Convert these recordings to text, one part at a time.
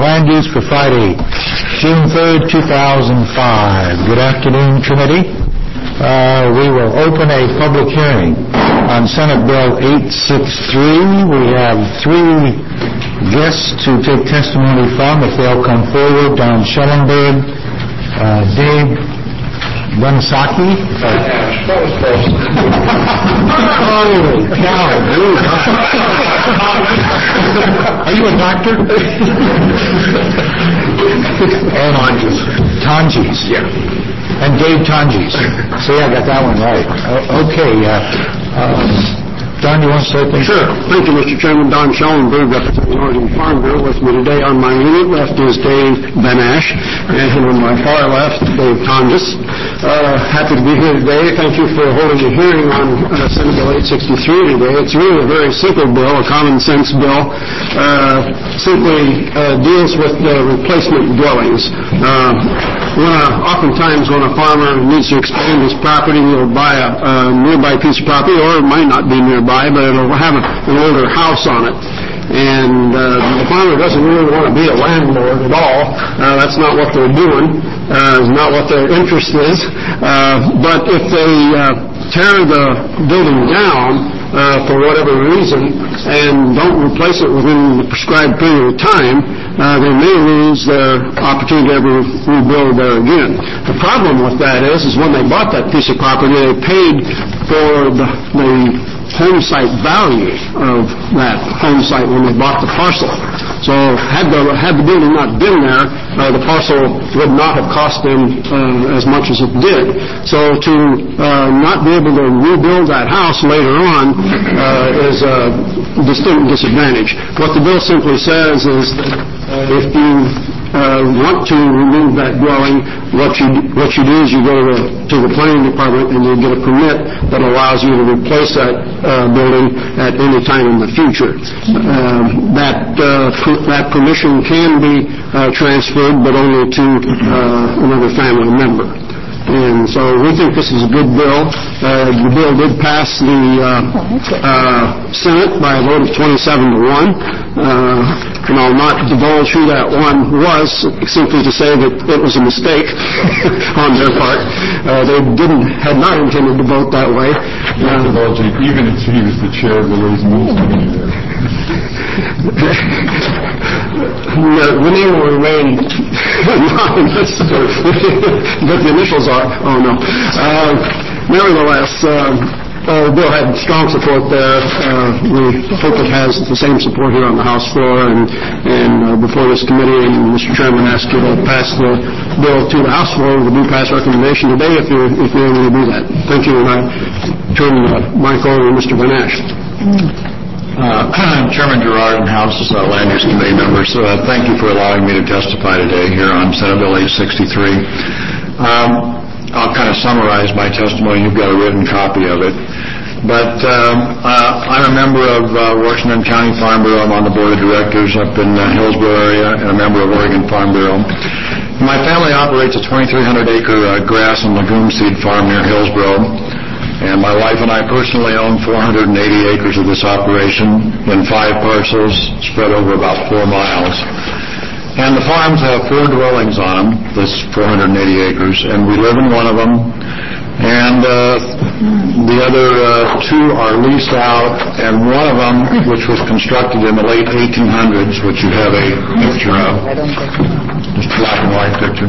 land use for Friday, June 3rd, 2005. Good afternoon, committee. We will open a public hearing on Senate Bill 863. We have three guests to take testimony from, if they'll come forward. Don Schellenberg, Dave Bunsaki. Holy cow. Are you a doctor? And Tonjes. Yeah. And Dave Tonjes. See, I got that one right. Okay. Don, you want to say things? Sure. Thank you, Mr. Chairman. Don Schellenberg, representing Oregon Farm Bureau. With me today on my immediate left is Dave Banash, and on my far left, Dave Tonjes. Happy to be here today. Thank you for holding a hearing on Senate Bill 863 today. It's really a very simple bill, a common sense bill. Simply deals with the replacement dwellings. Oftentimes when a farmer needs to expand his property, he'll buy a nearby piece of property, or it might not be nearby, but it'll have an older house on it. And the farmer doesn't really want to be a landlord at all. That's not what they're doing. It's not what their interest is. But if they tear the building down for whatever reason and don't replace it within the prescribed period of time, they may lose their opportunity to ever rebuild there again. The problem with that is when they bought that piece of property, they paid for the home site value of that home site when they bought the parcel. So had the building not been there, the parcel would not have cost them as much as it did. So to not be able to rebuild that house later on is a distinct disadvantage. What the bill simply says is that if you want to remove that dwelling, what you do is you go to the planning department and you get a permit that allows you to replace that building at any time in the future. That permission can be transferred, but only to another family member. And so we think this is a good bill. The bill did pass the Senate by a vote of 27-1. And I'll not divulge who that one was, simply to say that it was a mistake on their part. They had not intended to vote that way. Even if he was the chair of the Ways and Means Committee there. The name will remain anonymous, but the initials are. Oh no. Nevertheless, the bill had strong support there. We hope it has the same support here on the House floor and before this committee. And Mr. Chairman, ask you to pass the bill to the House floor with a do pass recommendation today if you're able to do that. Thank you, and I turn the mic over to Mr. Banash. Chairman Gerard and House Land Use Committee members, thank you for allowing me to testify today here on Senate Bill 863. I'll kind of summarize my testimony. You've got a written copy of it. But I'm a member of Washington County Farm Bureau. I'm on the board of directors up in the Hillsborough area and a member of Oregon Farm Bureau. My family operates a 2,300-acre grass and legume seed farm near Hillsborough. And my wife and I personally own 480 acres of this operation in 5 parcels spread over about 4 miles. And the farms have 4 dwellings on them, this 480 acres, and we live in one of them. And the other 2 are leased out, and one of them, which was constructed in the late 1800s, which you have a picture of, just a black and white picture.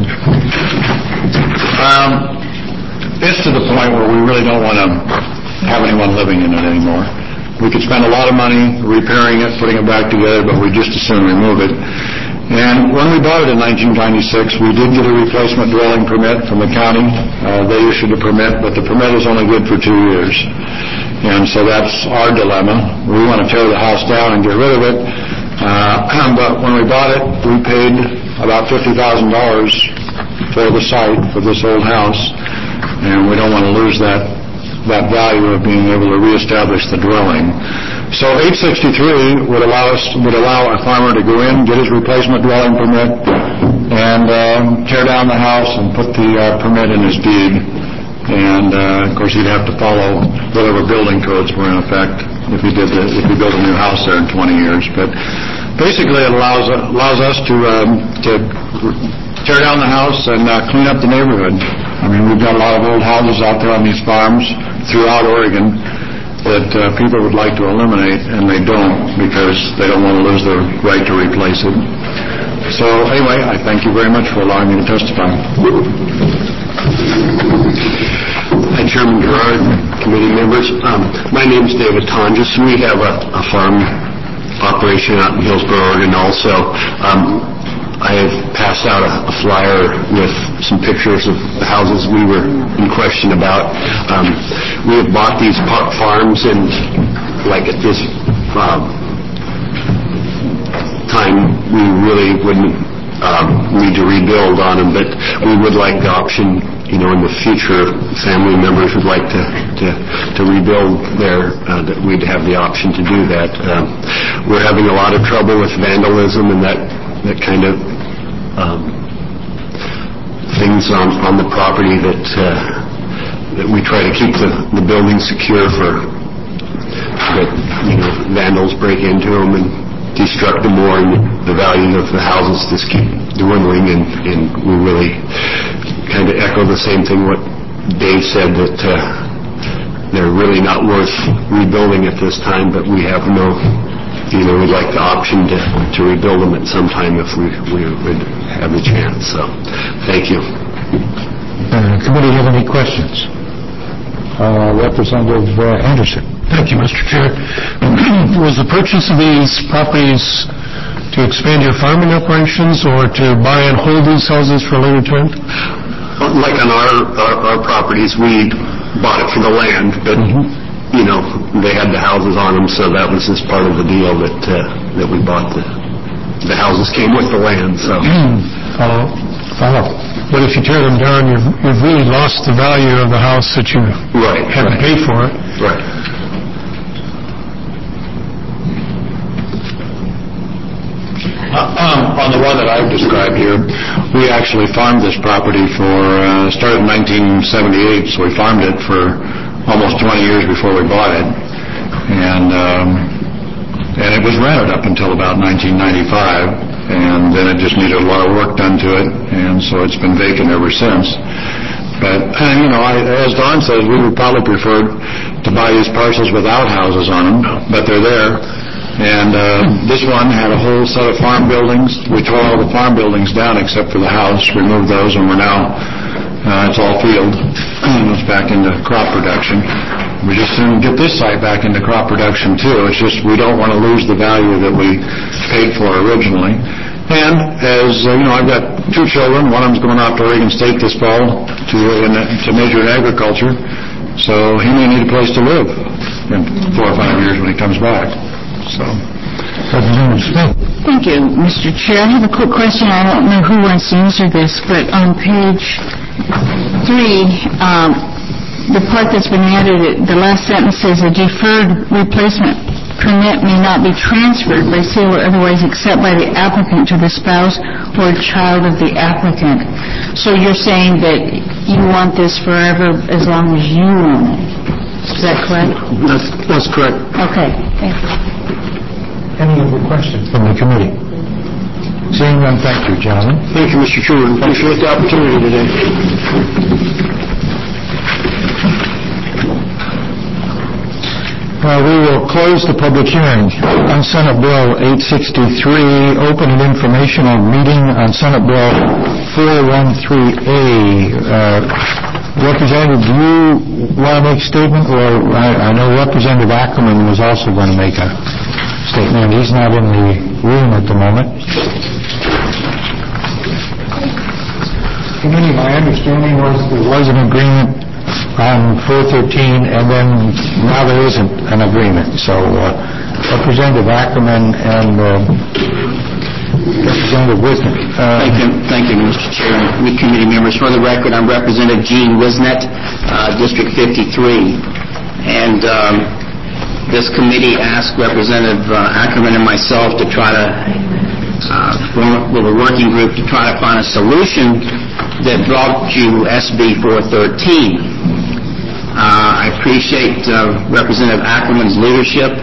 It's to the point where we really don't want to have anyone living in it anymore. We could spend a lot of money repairing it, putting it back together, but we just as soon remove it. And when we bought it in 1996, we did get a replacement dwelling permit from the county. They issued a permit, but the permit is only good for 2 years. And so that's our dilemma. We want to tear the house down and get rid of it. But when we bought it, we paid about $50,000 for the site, for this old house. And we don't want to lose that value of being able to reestablish the dwelling. So 863 would allow a farmer to go in, get his replacement dwelling permit, and tear down the house and put the permit in his deed. And of course, he'd have to follow whatever building codes were in effect if he built a new house there in 20 years. But basically it allows us to tear down the house and clean up the neighborhood. I mean, we've got a lot of old houses out there on these farms throughout Oregon that people would like to eliminate, and they don't because they don't want to lose their right to replace it. So anyway, I thank you very much for allowing me to testify. Hi, Chairman Gerard, committee members. My name is David Tonjes. We have a farm operation out in Hillsboro, Oregon also. I have passed out a flyer with some pictures of the houses we were in question about. We have bought these farms, and like at this time, we really wouldn't need to rebuild on them, but we would like the option, in the future, family members would like to rebuild there, that we'd have the option to do that. We're having a lot of trouble with vandalism and that kind of things on the property that we try to keep the building secure for that vandals break into them and destruct them more, and the value of the houses just keep dwindling, and we really kind of echo the same thing what Dave said, that they're really not worth rebuilding at this time, but we have no we'd like the option to rebuild them at some time if we would have the chance. So, thank you. Committee have any questions? Representative Anderson. Thank you, Mr. Chair. Was the purchase of these properties to expand your farming operations or to buy and hold these houses for a later time? Like on our properties, we bought it for the land, but they had the houses on them, so that was just part of the deal that we bought. The houses came with the land, so. Follow. But if you tear them down, you've really lost the value of the house that you had to pay for it. Right. On the one that I've described here, we actually farmed this property started in 1978, so we farmed it for almost 20 years before we bought it, and it was rented up until about 1995, and then it just needed a lot of work done to it, and so it's been vacant ever since. But as Don says, we would probably prefer to buy these parcels without houses on them, but they're there. And this one had a whole set of farm buildings. We tore all the farm buildings down except for the house, removed those, and we're now it's all field. It's back into crop production. We just soon get this site back into crop production too. It's just we don't want to lose the value that we paid for originally. And as I've got two children. One of them's going off to Oregon State this fall to major in agriculture. So he may need a place to live in 4 or 5 years when he comes back. So. Thank you, Mr. Chair. I have a quick question. I don't know who wants to answer this, but on page 3, the part that's been added, the last sentence says a deferred replacement permit may not be transferred by sale or otherwise except by the applicant to the spouse or child of the applicant. So you're saying that you want this forever as long as you own it. Is that correct? That's correct. Okay. Thank you. Any other questions from the committee? Seeing none, thank you, gentlemen. Thank you, Mr. Chairman. Appreciate the opportunity today. We will close the public hearing on Senate Bill 863, open an informational meeting on Senate Bill 413A. Representative, do you want to make a statement? Or I know Representative Ackerman was also going to make a statement. He's not in the room at the moment. Committee, my understanding was there was an agreement on 413, and then now there isn't an agreement. So Representative Ackerman and Representative Wisnet. Thank you, Mr. Chair. Committee members, for the record, I'm Representative Gene Wisnet, District 53. And this committee asked Representative Ackerman and myself to try to form a working group to try to find a solution that brought you SB 413. I appreciate Representative Ackerman's leadership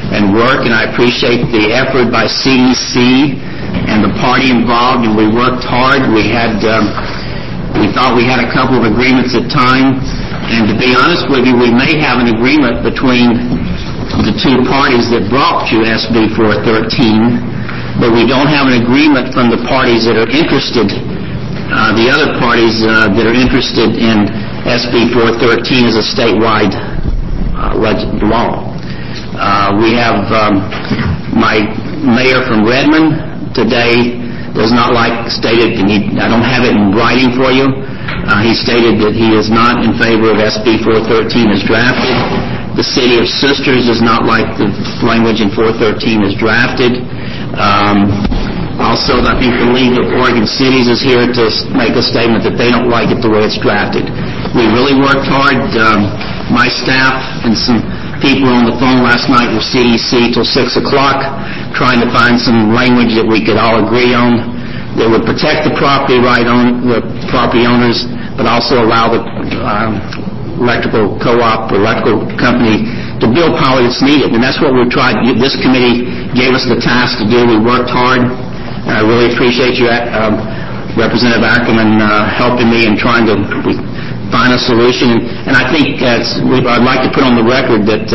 and work, and I appreciate the effort by CDC and the party involved, and we worked hard. We thought we had a couple of agreements at time, and to be honest with you, we may have an agreement between the two parties that brought you SB 413, but we don't have an agreement from the parties that are interested, the other parties that are interested in SB 413 as a statewide law. We have my mayor from Redmond today does not stated, and I don't have it in writing for you, he stated that he is not in favor of SB 413 as drafted. The City of Sisters does not like the language in 413 as drafted. Also, I think the League of Oregon Cities is here to make a statement that they don't like it the way it's drafted. We really worked hard. My staff and some people on the phone last night with CDC till 6 o'clock trying to find some language that we could all agree on that would protect the property owners, but also allow the electrical co-op or electrical company to build power that's needed. And that's what we tried. This committee gave us the task to do. We worked hard. And I really appreciate you, Representative Ackerman, helping me in trying to find a solution. And I think I'd like to put on the record that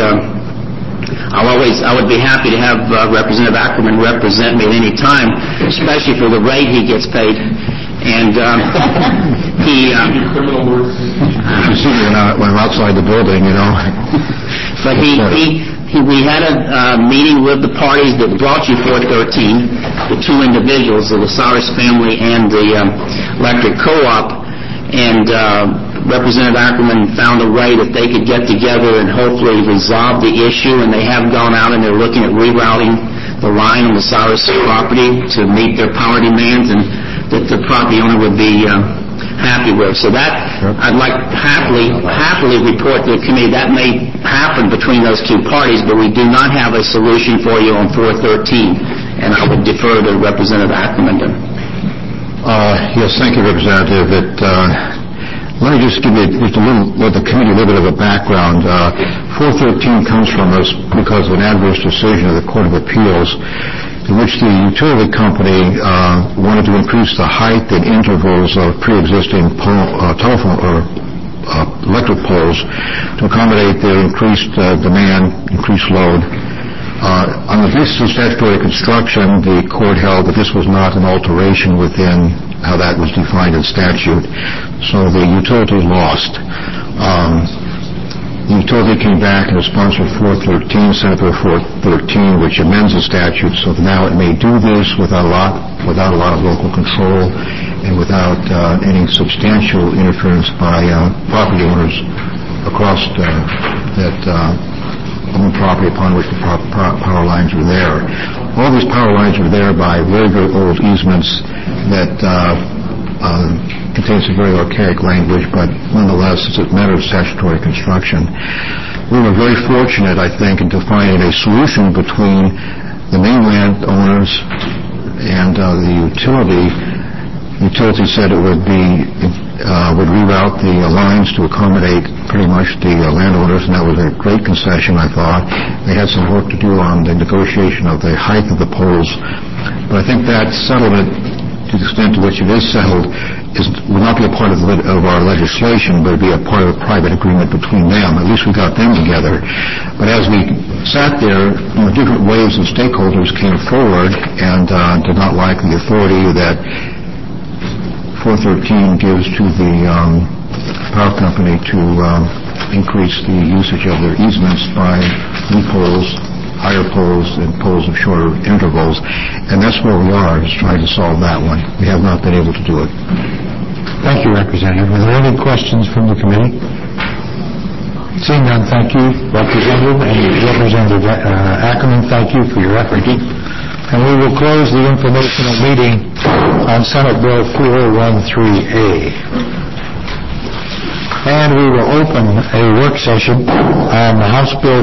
I would be happy to have Representative Ackerman represent me at any time, especially for the rate he gets paid. And he... You see when I'm outside the building, you know. But we had a meeting with the parties that brought you 413, the two individuals, the Osiris family and the electric co-op, and Representative Ackerman found a way that they could get together and hopefully resolve the issue, and they have gone out and they're looking at rerouting the line on the Osiris property to meet their power demands, and that the property owner would be happy with. So that, I'd like to happily report to the committee that may happen between those two parties, but we do not have a solution for you on 413, and I would defer to Representative Ackerman. Yes, thank you, Representative. Let me just give you the committee a little bit of a background. 413 comes from us because of an adverse decision of the Court of Appeals in which the utility company wanted to increase the height and intervals of pre-existing telephone or electric poles to accommodate their increased demand, increased load. On the basis of statutory construction, the court held that this was not an alteration within how that was defined in statute, so the utility lost. The utility came back and sponsored 413, Senate Bill 413, which amends the statute so that now it may do this without a lot of local control and without any substantial interference by property owners across that own property upon which the power lines are there. All these power lines are there by very, very old easements that contains some very archaic language, but nonetheless it's a matter of statutory construction. We were very fortunate, I think, in finding a solution between the mainland owners and the utility. The utility said it would reroute the lines to accommodate pretty much the landowners, and that was a great concession, I thought. They had some work to do on the negotiation of the height of the poles, but I think that settlement, to the extent to which it is settled, will not be a part of our legislation, but it will be a part of a private agreement between them. At least we got them together. But as we sat there, different waves of stakeholders came forward and did not like the authority that 413 gives to the power company to increase the usage of their easements by new poles, higher poles, and poles of shorter intervals. And that's where we are, is trying to solve that one. We have not been able to do it. Thank you, Representative. Are there any questions from the committee? Seeing none, thank you, Representative. And Representative Ackerman, thank you for your effort. And we will close the informational meeting on Senate Bill 413A. And we will open a work session on House Bill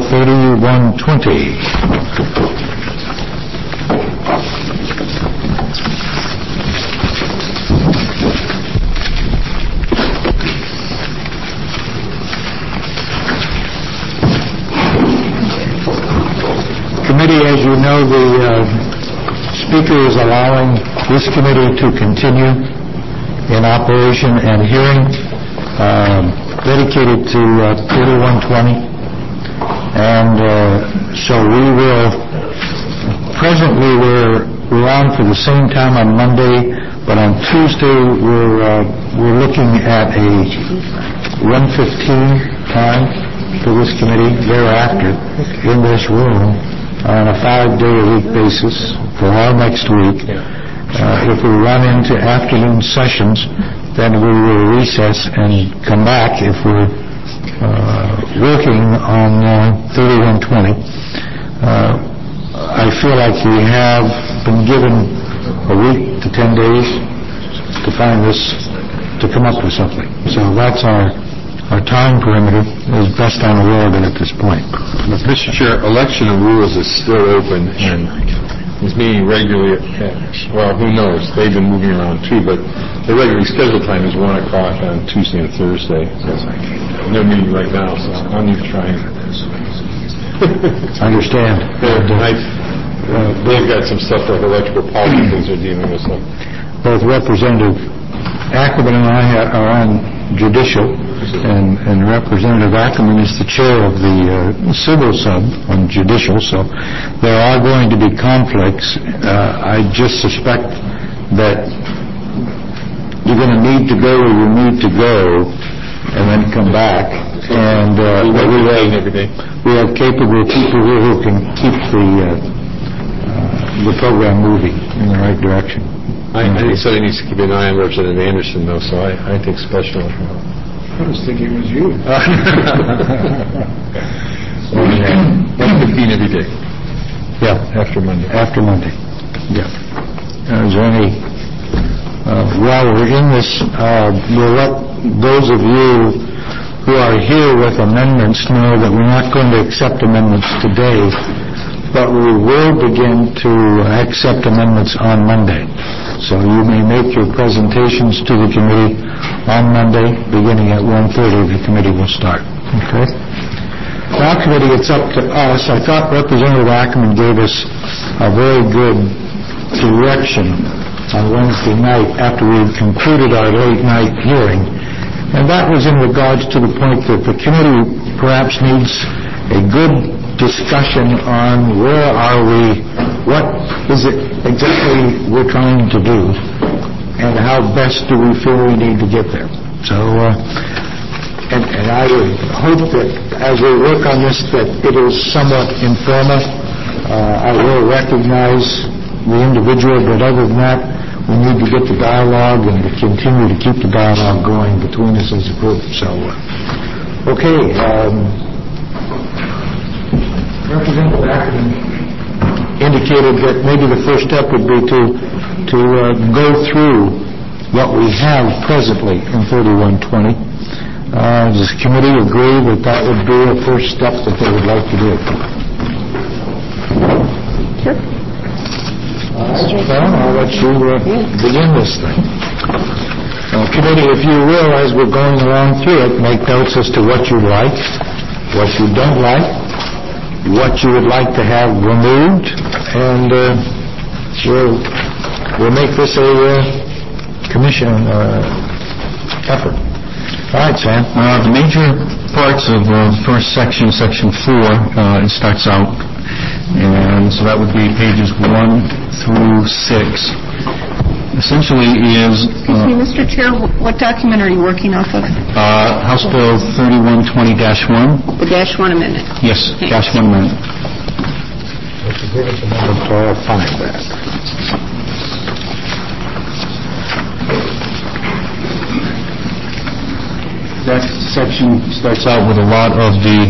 3120. issue is allowing this committee to continue in operation and hearing dedicated to 3120. And so we will, presently we're on for the same time on Monday, but on Tuesday we're looking at a 1:15 time for this committee thereafter in this room on a 5-day-a-week basis for all next week. If we run into afternoon sessions, then we will recess and come back if we're working on 3120. I feel like we have been given a week to 10 days to find this, to come up with something. So that's our time perimeter as best I'm aware of it at this point. Mr. Chair, election of rules is still open and is meeting regularly. Well, who knows? They've been moving around too, but the regularly scheduled time is 1 o'clock on Tuesday and Thursday. No meeting right now, so I'm even trying. I understand. They've got some stuff like electrical policy things they're dealing with. So. Both Representative Ackerman and I are on judicial, and Representative Ackerman is the chair of the civil sub on judicial, so there are going to be conflicts. I just suspect that you're going to need to go where you need to go and then come back. And we have capable people here who can keep the program moving in the right direction. I think somebody needs to keep an eye on Representative Anderson, though, so I take special. I was thinking it was you. 1:15 every day. Yeah. After Monday. After Monday. Yeah. Is there any... while we're in this, we'll let those of you who are here with amendments know that we're not going to accept amendments today, but we will begin to accept amendments on Monday. So you may make your presentations to the committee on Monday, beginning at 1:30. The committee will start. Okay? Now, committee, it's up to us. I thought Representative Ackerman gave us a very good direction on Wednesday night after we concluded our late night hearing. And that was in regards to the point that the committee perhaps needs a good discussion on where are we, what is it exactly we're trying to do, and how best do we feel we need to get there. So, and I would hope that as we work on this that it is somewhat informal. I will recognize the individual, but other than that, we need to get the dialogue and to continue to keep the dialogue going between us as a group. So, okay. Representative Ackerman indicated that maybe the first step would be to go through what we have presently in 3120. Does the committee agree that that would be a first step that they would like to do? Sure. All right, well, I'll let you begin this thing. Committee, if you will, as we're going along through it, make notes as to what you like, what you don't like, what you would like to have removed, and we'll make this a commission effort. All right, Sam. The major parts of the first section, Section 4, it starts out, and so that would be pages 1 through 6. Essentially is... Excuse me, Mr. Chair, what document are you working off of? House Bill 3120-1. The -1 amendment. Yes, -1 amendment. Give us a moment to find that. That section starts out with a lot of the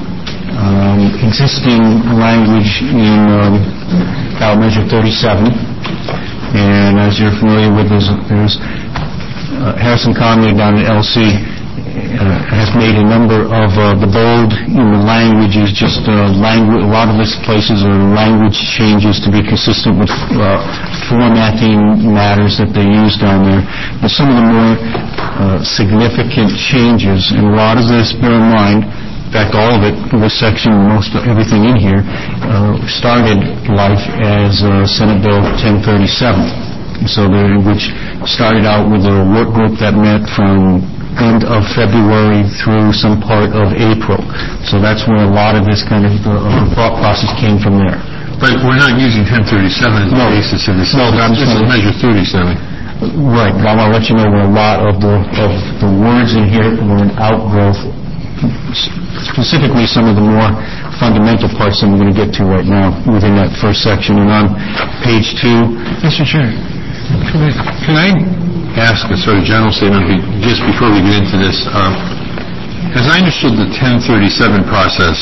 existing language in ballot measure 37. And as you're familiar with, there's Harrison Conley down at LC has made a number of the bold in the language is just language. A lot of these places are language changes to be consistent with formatting matters that they use down there. But some of the more significant changes, and a lot of this, bear in mind, in fact, all of it, this section, most of everything in here, started life as Senate Bill 1037. So which started out with a work group that met from end of February through some part of April. So that's where a lot of this kind of thought process came from there. But we're not using 1037 as the basis of this. No, this is Measure 37. Right, but I want to let you know where a lot of the words in here were an outgrowth, specifically some of the more fundamental parts that we're going to get to right now within that first section. And on page 2... Mr. Chair, can I ask a sort of general statement just before we get into this? As I understood the 1037 process,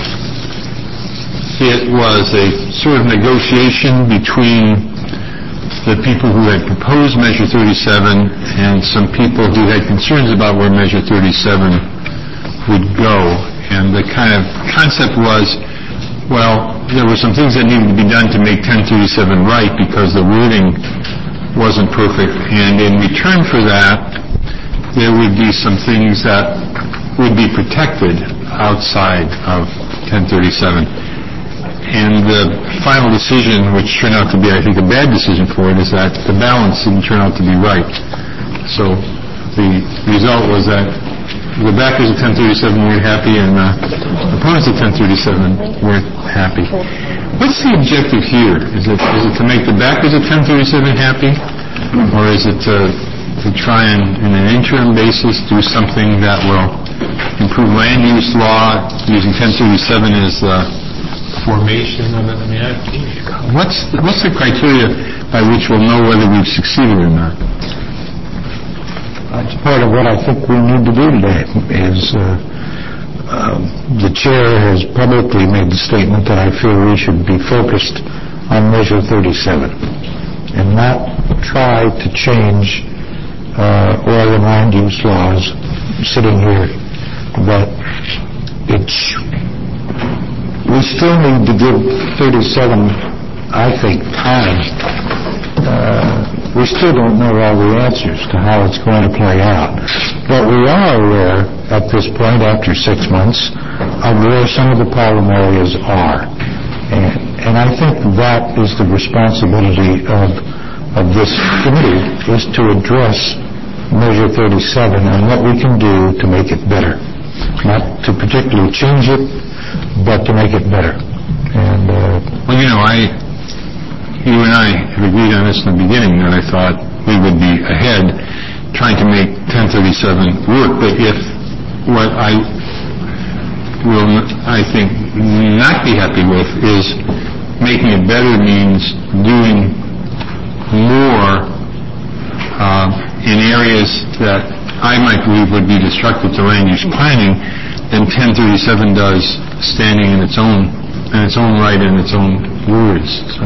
it was a sort of negotiation between the people who had proposed Measure 37 and some people who had concerns about where Measure 37 would go. And the kind of concept was, well, there were some things that needed to be done to make 1037 right because the wording wasn't perfect. And in return for that, there would be some things that would be protected outside of 1037. And the final decision, which turned out to be, I think, a bad decision for it, is that the balance didn't turn out to be right. So the result was that the backers of 1037 weren't happy and the opponents of 1037 weren't happy. What's the objective here? Is it to make the backers of 1037 happy? Or is it to try and, in an interim basis, do something that will improve land use law using 1037 as formation of it? I mean, what's the criteria by which we'll know whether we've succeeded or not? That's part of what I think we need to do today. Is the chair has publicly made the statement that I feel we should be focused on Measure 37 and not try to change oil and land use laws sitting here, but we still need to give 37, I think, time. We still don't know all the answers to how it's going to play out. But we are aware at this point, after 6 months, of where some of the problem areas are. And I think that is the responsibility of this committee, is to address Measure 37 and what we can do to make it better. Not to particularly change it, but to make it better. And well, you and I have agreed on this in the beginning, that I thought we would be ahead trying to make 1037 work. But if what I will, I think, not be happy with is making it better means doing more in areas that I might believe would be destructive to land use planning than 1037 does, standing in its own right and its own words. So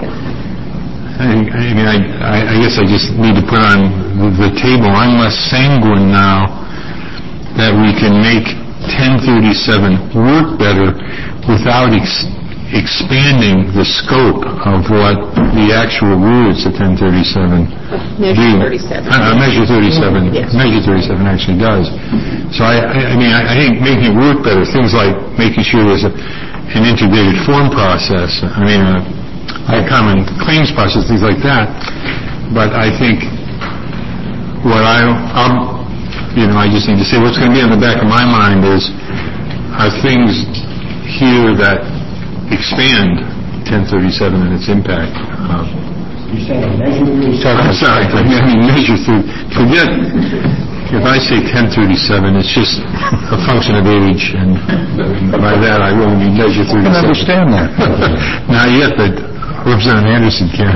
I guess I just need to put on the table, I'm less sanguine now that we can make 1037 work better without expanding the scope of what the actual words of 1037 Measure 37. Measure 37. Yes. Measure 37 actually does. So I think making it work better, things like making sure there's an integrated form process, a common claims process, things like that. But I think what I just need to say, what's going to be on the back of my mind are things here that expand 1037 and its impact. you're saying Measure 37. I'm sorry, Measure 37. Forget, if I say 1037, it's just a function of age, and by that I will mean Measure 37. I can understand that. Not yet, but Representative Anderson can.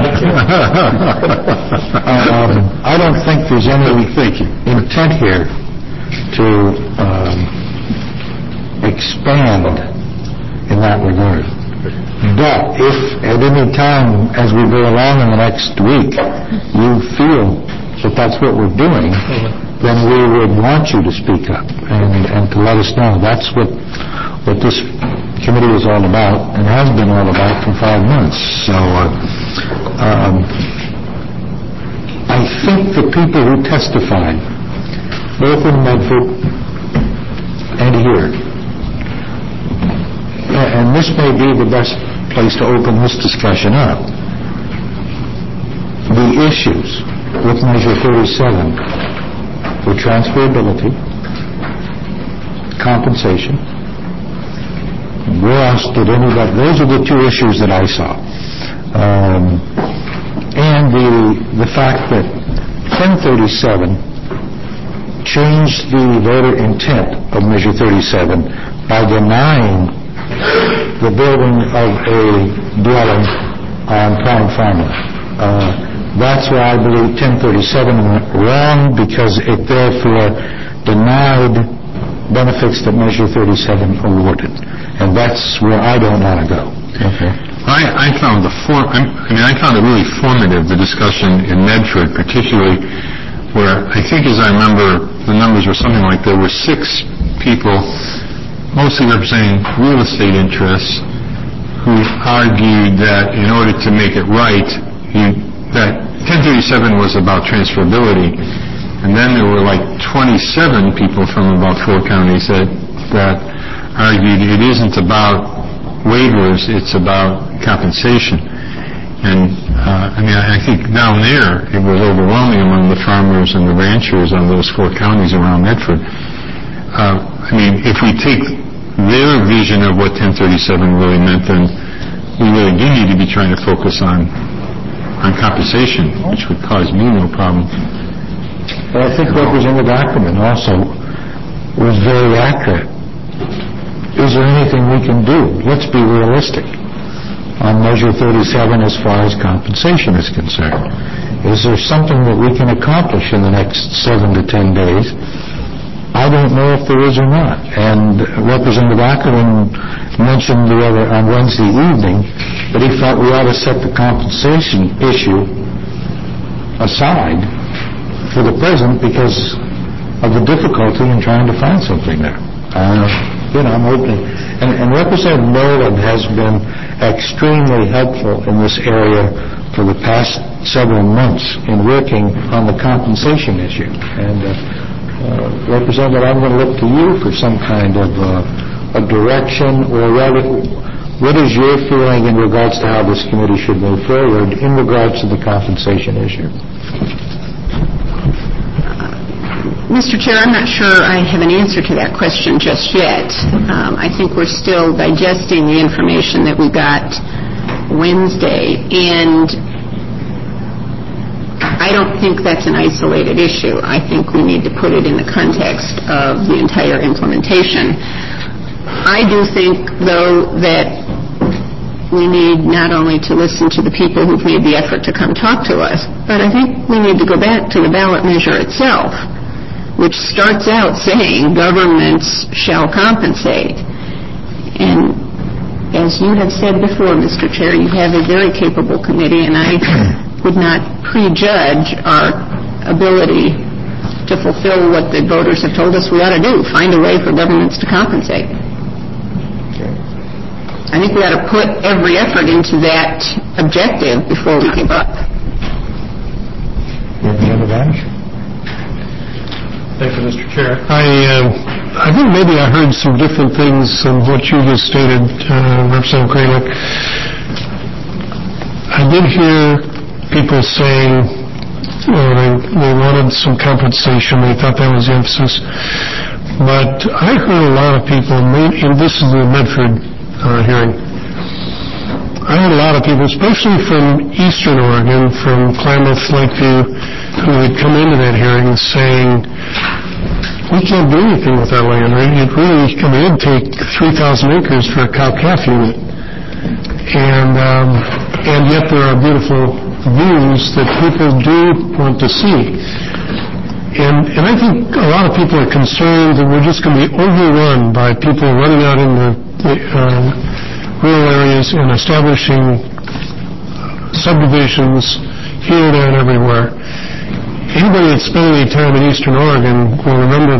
I don't think there's any intent here to expand in that regard. But if at any time as we go along in the next week you feel that that's what we're doing, then we would want you to speak up and to let us know. That's what this committee is all about and has been all about for 5 months. So I think the people who testified, both in Medford and here, and this may be the best place to open this discussion up, the issues with Measure 37 were transferability, compensation. Where else did anybody? Those are the two issues that I saw. And the fact that 1037 changed the voter intent of Measure 37 by denying the building of a dwelling on prime farmland. That's why I believe 1037 went wrong, because it therefore denied benefits that Measure 37 awarded. And that's where I don't want to go. Okay. I found I found it really formative, the discussion in Medford, particularly where I think, as I remember, the numbers were something like there were 6 people, mostly representing real estate interests, who argued that in order to make it right, that 1037 was about transferability, and then there were like 27 people from about 4 counties that argued it isn't about waivers, it's about compensation. And I think down there it was overwhelming among the farmers and the ranchers on those 4 counties around Medford. If we take their vision of what 1037 really meant, then we really do need to be trying to focus on compensation, which would cause me no problem. But I think Representative Ackerman also was very accurate. Is there anything we can do? Let's be realistic on Measure 37 as far as compensation is concerned. Is there something that we can accomplish in the next 7 to 10 days? I don't know if there is or not. And Representative Ackerman mentioned on Wednesday evening that he felt we ought to set the compensation issue aside for the present because of the difficulty in trying to find something there. I'm opening. And Representative Nolan has been extremely helpful in this area for the past several months in working on the compensation issue. And Representative, I'm going to look to you for some kind of a direction, or rather, what is your feeling in regards to how this committee should move forward in regards to the compensation issue? Mr. Chair, I'm not sure I have an answer to that question just yet. I think we're still digesting the information that we got Wednesday, and I don't think that's an isolated issue. I think we need to put it in the context of the entire implementation. I do think, though, that we need not only to listen to the people who've made the effort to come talk to us, but I think we need to go back to the ballot measure itself, which starts out saying governments shall compensate. And as you have said before, Mr. Chair, you have a very capable committee, and I would not prejudge our ability to fulfill what the voters have told us we ought to do, find a way for governments to compensate. I think we ought to put every effort into that objective before we give up. Thank you, Mr. Chair. I think maybe I heard some different things than what you just stated, Representative Kralik. I did hear people saying, they wanted some compensation. They thought that was the emphasis. But I heard a lot of people, and this is the Medford hearing, I heard a lot of people, especially from Eastern Oregon, from Klamath, Lakeview, who had come into that hearing saying, we can't do anything with our land. It really, it'd take 3,000 acres for a cow-calf unit. And yet there are beautiful views that people do want to see. And I think a lot of people are concerned that we're just going to be overrun by people running out in the rural areas and establishing subdivisions here, there, and everywhere. Anybody that's spent any time in Eastern Oregon will remember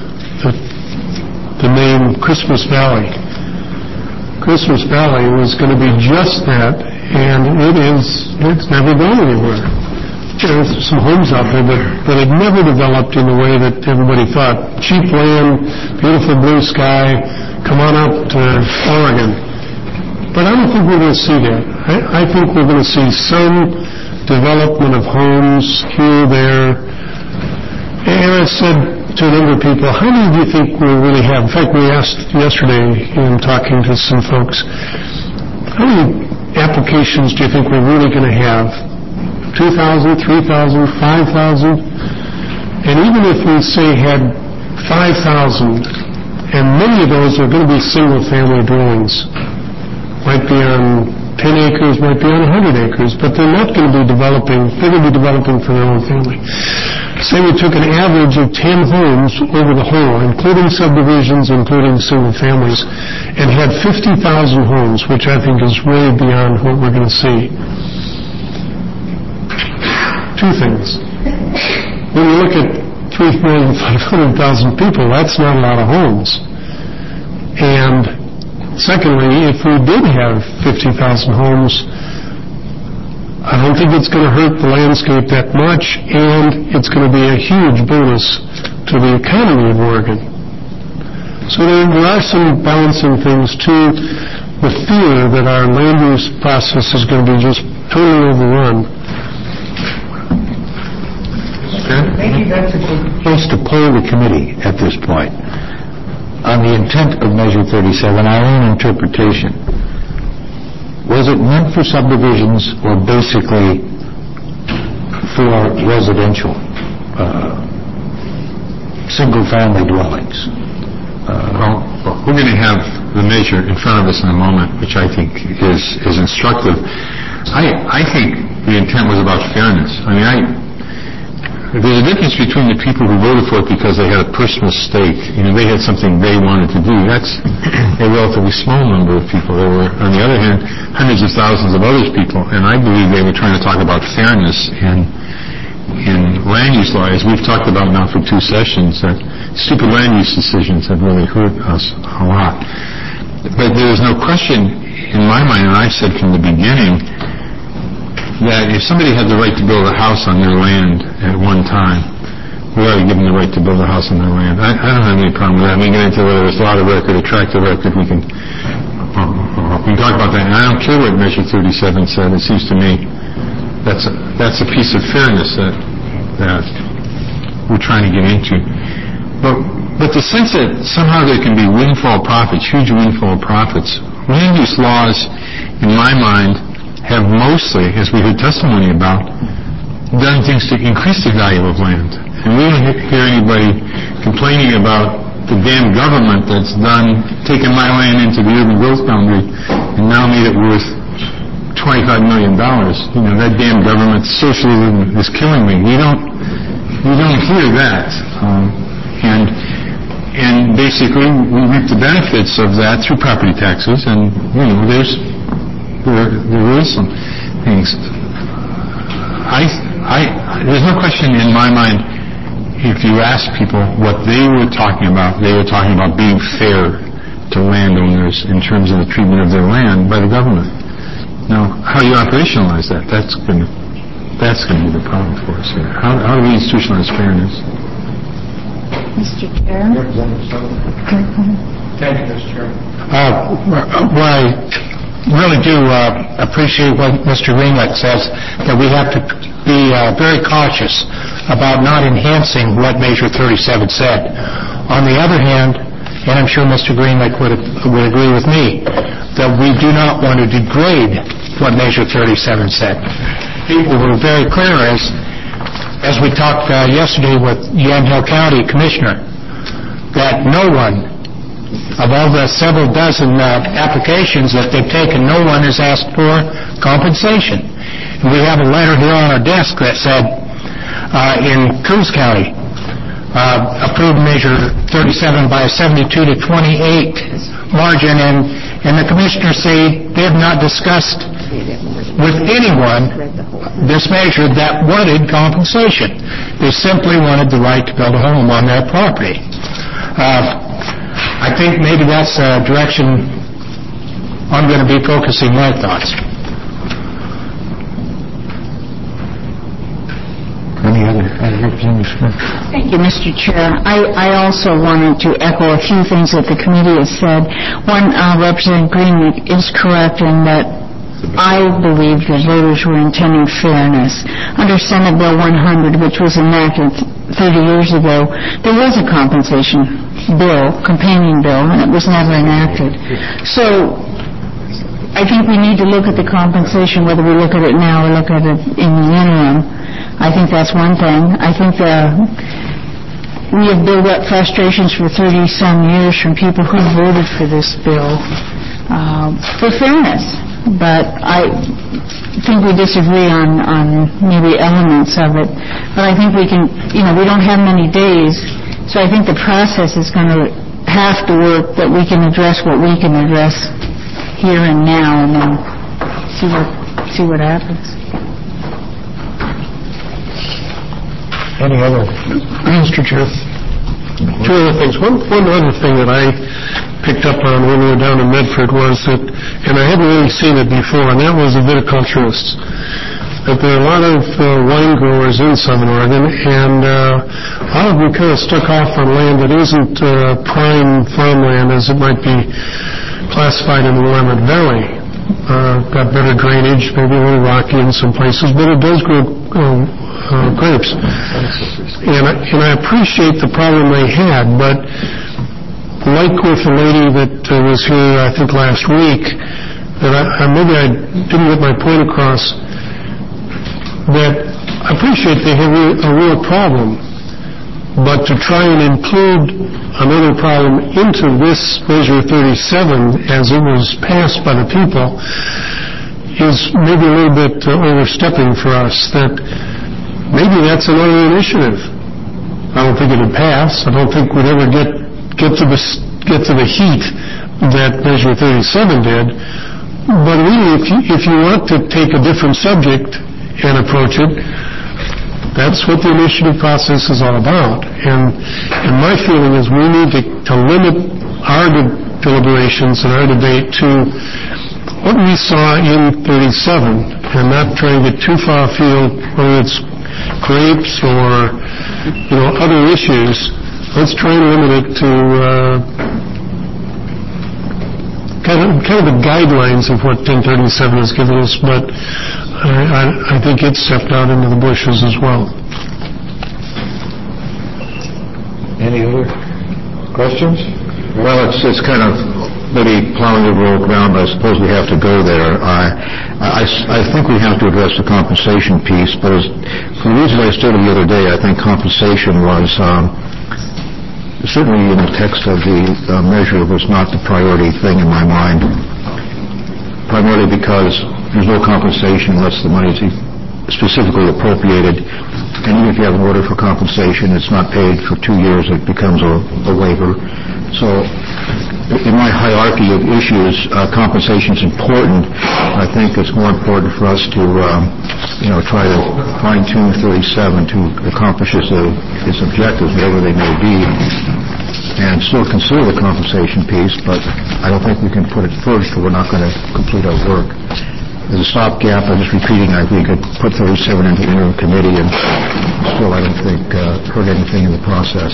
the name Christmas Valley. Christmas Valley was going to be just that, and it's never gone anywhere. There's some homes out there, but it never developed in the way that everybody thought. Cheap land, beautiful blue sky, come on up to Oregon. But I don't think we're going to see that. I think we're going to see some development of homes here, there. And I said to a number of people, how many do you think we'll really have? In fact, we asked yesterday in talking to some folks, how many applications do you think we're really going to have? 2,000, 3,000, 5,000? And even if we say had 5,000, and many of those are going to be single-family dwellings, might be on 10 acres, might be on 100 acres, but they're not going to be developing, they're going to be developing for their own family. Say we took an average of 10 homes over the whole, including subdivisions, including single families, and had 50,000 homes, which I think is way beyond what we're going to see. Two things. When you look at 3,500,000 people, that's not a lot of homes. And secondly, if we did have 50,000 homes, I don't think it's going to hurt the landscape that much, and it's going to be a huge bonus to the economy of Oregon. So there are some balancing things too. The fear that our land use process is going to be just totally overrun. Maybe that's a good place to poll the committee at this point on the intent of Measure 37, our own interpretation. Was it meant for subdivisions or basically for residential, single-family dwellings? Well, we're going to have the measure in front of us in a moment, which I think is instructive. I think the intent was about fairness. There's a difference between the people who voted for it because they had a personal stake. They had something they wanted to do. That's a relatively small number of people. There were, on the other hand, hundreds of thousands of other people, and I believe they were trying to talk about fairness in land use law. As we've talked about now for 2 sessions, that stupid land use decisions have really hurt us a lot. But there is no question in my mind, and I said from the beginning, that if somebody had the right to build a house on their land at one time, we ought to give them the right to build a house on their land. I don't have any problem with that. We can get into whether it's lot of record or tract of record. We can talk about that. And I don't care what Measure 37 said. It seems to me that's a piece of fairness that we're trying to get into. But the sense that somehow there can be windfall profits, huge windfall profits, land use laws, in my mind, have mostly, as we heard testimony about, done things to increase the value of land. And we don't hear anybody complaining about the damn government that's taken my land into the urban growth boundary and now made it worth $25 million. That damn government socialism is killing me. We don't hear that. And basically, we reap the benefits of that through property taxes, and there is some things. There's no question in my mind, if you ask people what they were talking about being fair to landowners in terms of the treatment of their land by the government. Now, how do you operationalize that? That's going to be the problem for us here. How do we institutionalize fairness? Mr. Chair? Thank you, Mr. Chairman. I really do appreciate what Mr. Greenlick says, that we have to be very cautious about not enhancing what Measure 37 said. On the other hand, and I'm sure Mr. Greenlick would agree with me, that we do not want to degrade what Measure 37 said. People were very clear, as we talked yesterday with Yamhill County Commissioner, that no one, of all the several dozen applications that they've taken, no one has asked for compensation. And we have a letter here on our desk that said, in Coos County, approved Measure 37 by a 72 to 28 margin, and the commissioners say they have not discussed with anyone this measure that wanted compensation. They simply wanted the right to build a home on their property. I think maybe that's a direction I'm going to be focusing my thoughts. Any other Representative Smith. Thank you, Mr. Chair. I also wanted to echo a few things that the committee has said. One, Representative Green is correct in that I believe the voters were intending fairness. Under Senate Bill 100, which was enacted 30 years ago, there was a compensation bill, companion bill, and it was never enacted. So I think we need to look at the compensation, whether we look at it now or look at it in the interim. I think that's one thing. I think we have built up frustrations for 30-some years from people who voted for this bill for fairness. But I think we disagree on maybe elements of it. But I think we can, we don't have many days, so I think the process is going to have to work that we can address what we can address here and now, and then see what happens. Any other? Mr. Chair. Two other things. One other thing that I picked up on when we were down in Medford was that, and I hadn't really seen it before, and that was the viticulturists. That there are a lot of wine growers in Southern Oregon, and a lot of them kind of stuck off on land that isn't prime farmland as it might be classified in the Willamette Valley. Got better drainage, maybe a little rocky in some places, but it does grow grapes. And I appreciate the problem they had, but like with the lady that was here, I think, last week, that maybe I didn't get my point across, that I appreciate they have a real problem, but to try and include another problem into this Measure 37 as it was passed by the people is maybe a little bit overstepping for us, that maybe that's another initiative. I don't think it would pass. I don't think we'd ever get to the heat that Measure 37 did. But really, if you want to take a different subject and approach it, that's what the initiative process is all about. And my feeling is we need to limit our deliberations and our debate to what we saw in 37 and not try to get too far afield, whether it's grapes or other issues. Let's try and limit it to kind of the guidelines of what 1037 has given us, but I think it's stepped out into the bushes as well. Any other questions? Well, it's kind of maybe plowing the road ground, but I suppose we have to go there. I think we have to address the compensation piece, but for the reasons I stated the other day, I think compensation was certainly in the text of the measure was not the priority thing in my mind, primarily because there's no compensation unless the money is specifically appropriated. And even if you have an order for compensation, it's not paid for 2 years, it becomes a waiver. So in my hierarchy of issues, compensation is important. I think it's more important for us to try to fine-tune 37 to accomplish its objectives, whatever they may be, and still consider the compensation piece, but I don't think we can put it first or we're not going to complete our work. As a stopgap, I'm just repeating, I think we could put 37 into the interim committee and still I don't think hurt anything in the process.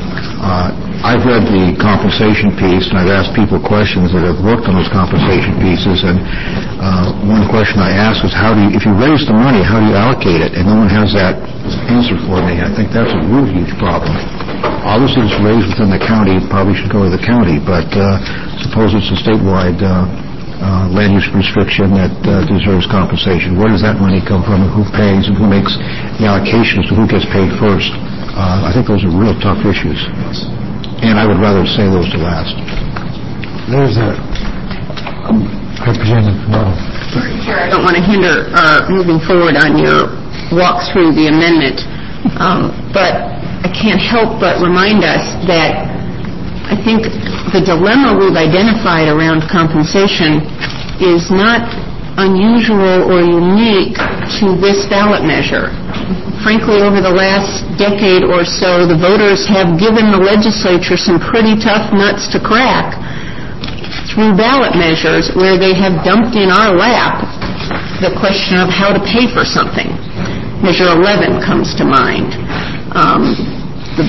I've read the compensation piece and I've asked people questions that have worked on those compensation pieces, and one question I asked was, if you raise the money, how do you allocate it? And no one has that answer for me. I think that's a real huge problem. Obviously, it's raised within the county, it probably should go to the county, but suppose it's a statewide land use restriction that deserves compensation. Where does that money come from, and who pays, and who makes the allocations to who gets paid first? I think those are real tough issues, and I would rather say those to last. There's a Representative Morrow. Sure, I don't want to hinder moving forward on your walk through the amendment, but I can't help but remind us that I think the dilemma we've identified around compensation is not unusual or unique to this ballot measure. Frankly, over the last decade or so, the voters have given the legislature some pretty tough nuts to crack through ballot measures where they have dumped in our lap the question of how to pay for something. Measure 11 comes to mind.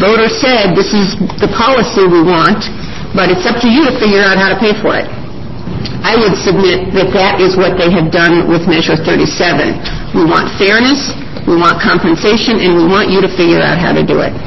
voters said, this is the policy we want, but it's up to you to figure out how to pay for it. I would submit that that is what they have done with Measure 37. We want fairness, we want compensation, and we want you to figure out how to do it.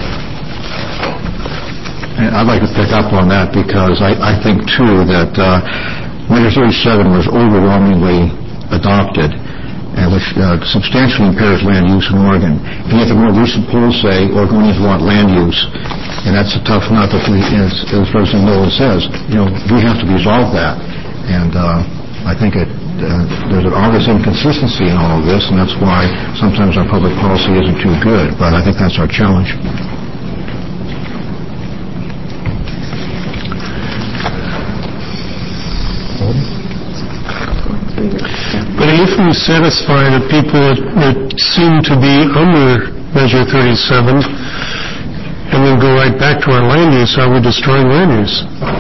And I'd like to pick up on that because I think, too, that Measure 37 was overwhelmingly adopted, and which substantially impairs land use in Oregon. And yet the more recent polls say Oregonians want land use, and that's a tough nut that we, as President Nolan says, we have to resolve that. And I think there's an obvious inconsistency in all of this, and that's why sometimes our public policy isn't too good. But I think that's our challenge. But if we satisfy the people that seem to be under Measure 37 and then go right back to our land use, are we destroying land use?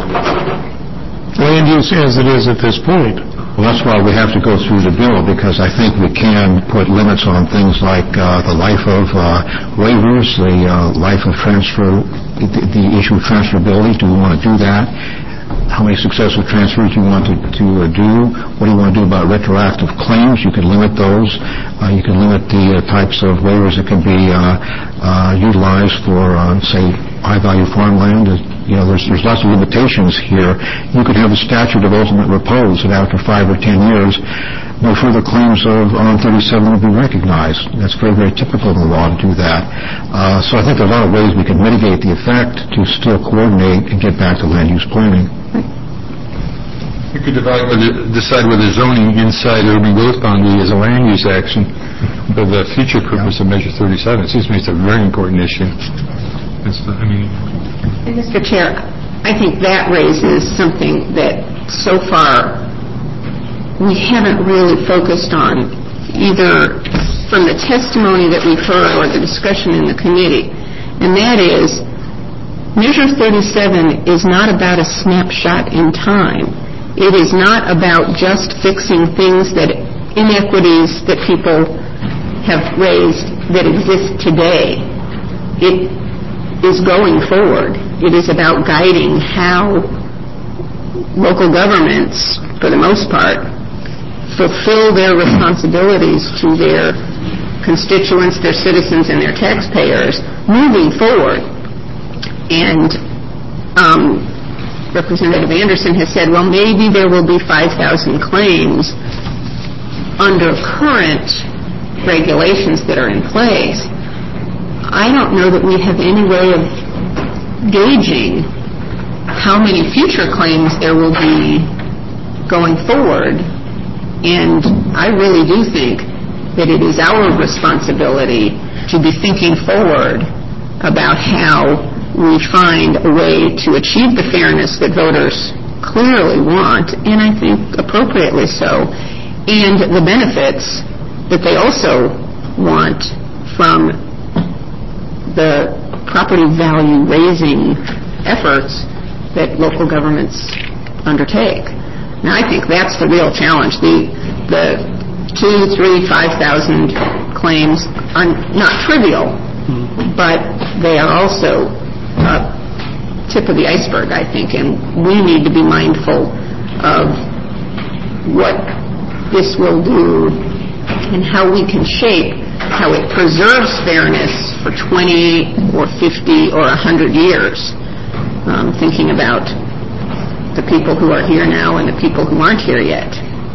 Land use as it is at this point. Well, that's why we have to go through the bill, because I think we can put limits on things like the life of waivers, the life of transfer, the issue of transferability. Do we want to do that? How many successful transfers do you want to do? What do you want to do about retroactive claims? You can limit those. You can limit the types of waivers that can be utilized for, say, high-value farmland. There's lots of limitations here. You could have a statute of ultimate repose that after 5 or 10 years, no further claims on 37 will be recognized. That's very, very typical in the law to do that. So I think there are a lot of ways we can mitigate the effect to still coordinate and get back to land use planning. You could decide whether zoning inside urban growth boundary is a land use action for the future purpose of Measure 37. It seems to me it's a very important issue. Mr. Chair, I think that raises something that so far we haven't really focused on, either from the testimony that we've heard or the discussion in the committee, and that is Measure 37 is not about a snapshot in time. It is not about just fixing things inequities that people have raised that exist today. It is going forward. It is about guiding how local governments, for the most part, fulfill their responsibilities to their constituents, their citizens, and their taxpayers moving forward. And Representative Anderson has said, well, maybe there will be 5,000 claims under current regulations that are in place. I don't know that we have any way of gauging how many future claims there will be going forward. And I really do think that it is our responsibility to be thinking forward about how we find a way to achieve the fairness that voters clearly want, and I think appropriately so, and the benefits that they also want from the property value raising efforts that local governments undertake. Now, I think that's the real challenge. The 2,000, 3,000, 5,000 claims are not trivial, but they are also tip of the iceberg, I think, and we need to be mindful of what this will do and how we can shape how it preserves fairness for 20 or 50 or 100 years, thinking about the people who are here now and the people who aren't here yet.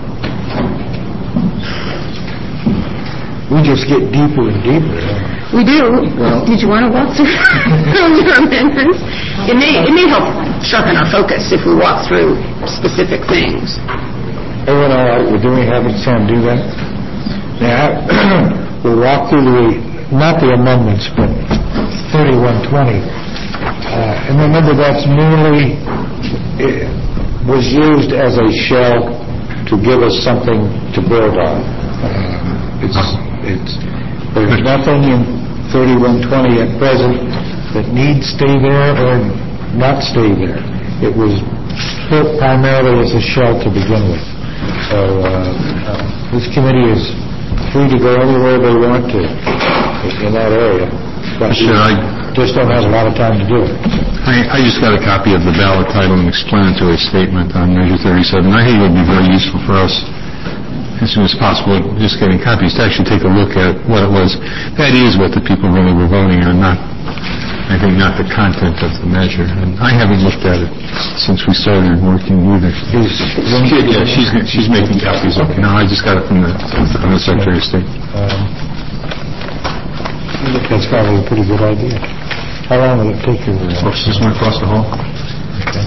We just get deeper and deeper. We do. Well, did you want to walk through your amendments? It may help sharpen our focus if we walk through specific things. Everyone all right? Do we have time to do that? Now, we'll walk through not the amendments, but 3120. And remember, that's merely was used as a shell to give us something to build on. There's nothing in 3120 at present that needs stay there or not stay there. It was built primarily as a shell to begin with. So this committee is free to go anywhere they want to in that area. But just don't have a lot of time to do it. I just got a copy of the ballot title and explanatory statement on Measure 37. I think it would be very useful for us, as soon as possible, just getting copies to actually take a look at what it was. That is what the people really were voting on, not the content of the measure. And I haven't looked at it since we started working with it. She's making copies. Okay. No, I just got it from the Secretary of State. I think that's probably a pretty good idea. How long will it take you? This one across the hall. Okay.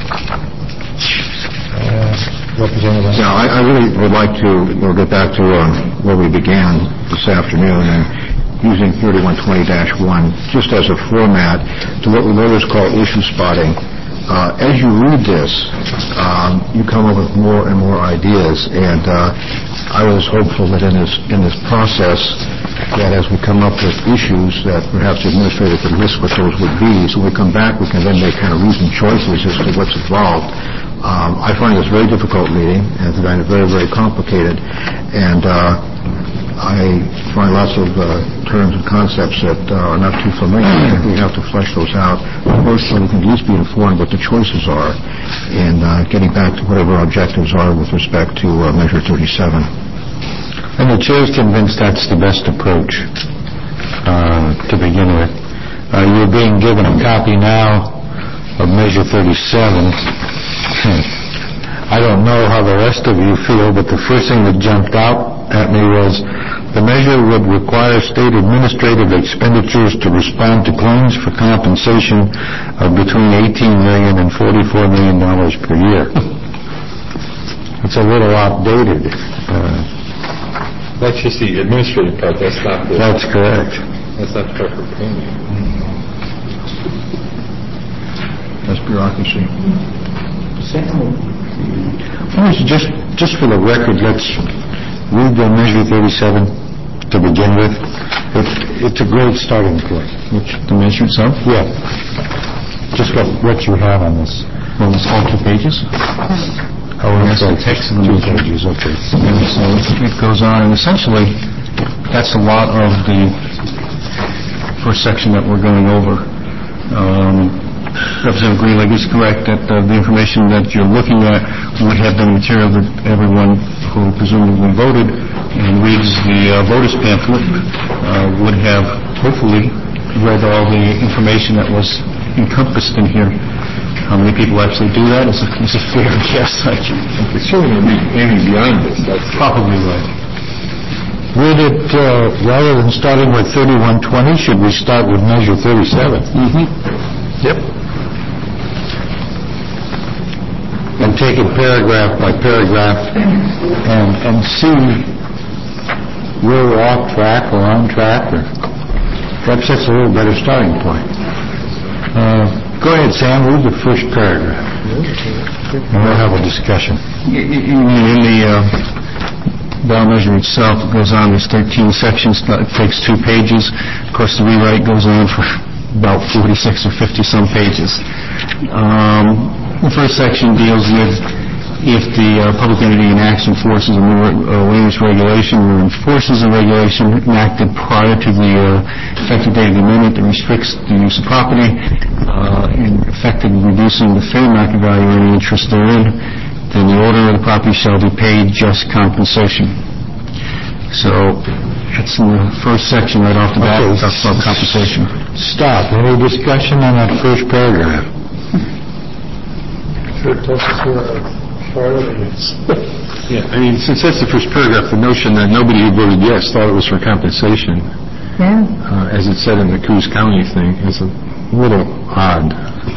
Representative? Yeah, I really would like to get back to where we began this afternoon and using 3120-1 just as a format to what the voters call issue spotting. As you read this, you come up with more and more ideas, and I was hopeful that in this process, that as we come up with issues, that perhaps the administrator could list what those would be, so when we come back, we can then make kind of reasoned choices as to what's involved. I find this a very difficult meeting, and I find it very, very complicated, and I find lots of terms and concepts that are not too familiar. I think we have to flesh those out first so we can at least be informed what the choices are in getting back to whatever our objectives are with respect to Measure 37. And the chair is convinced that's the best approach to begin with. You're being given a copy now of Measure 37. I don't know how the rest of you feel, but the first thing that jumped out at me was the measure would require state administrative expenditures to respond to claims for compensation of between $18 million and $44 million per year. It's a little outdated. That's just the administrative part. That's not the... That's correct. That's not the part for payment. That's bureaucracy. Just for the record, let's read the Measure 37 to begin with. It's a great starting point. The measure itself? Yeah. Just what you have on this. Well, it's all 2 pages. Oh, that's the text of the 2 pages. Okay. And so it goes on, and essentially, that's a lot of the first section that we're going over. Representative Greenleg is correct that the information that you're looking at would have been material that everyone who presumably voted and reads the voters pamphlet would have hopefully read all the information that was encompassed in here. How many people actually do that is a fair guess. It's certainly maybe beyond this. That's probably right. Read it, rather than starting with 3120, should we start with Measure 37? Mm-hmm. Yep. And take it paragraph by paragraph and see where we're off track or on track, or perhaps that's a little better starting point. Go ahead, Sam, read the first paragraph, and we'll have a discussion. In the ballot measure itself, it goes on, there's 13 sections, it takes 2 pages. Of course, the rewrite goes on for about 46 or 50-some pages. The first section deals with if the public entity enacts, enforces a land use regulation or enforces a regulation enacted prior to the effective date of the amendment that restricts the use of property and effectively reducing the fair market value or any interest therein, then the owner of the property shall be paid just compensation. So that's in the first section right off the bat. It talks about compensation. Stop. Any discussion on that first paragraph? Yeah, I mean, since that's the first paragraph, the notion that nobody who voted yes thought it was for compensation, as it said in the Coos County thing, is a little odd.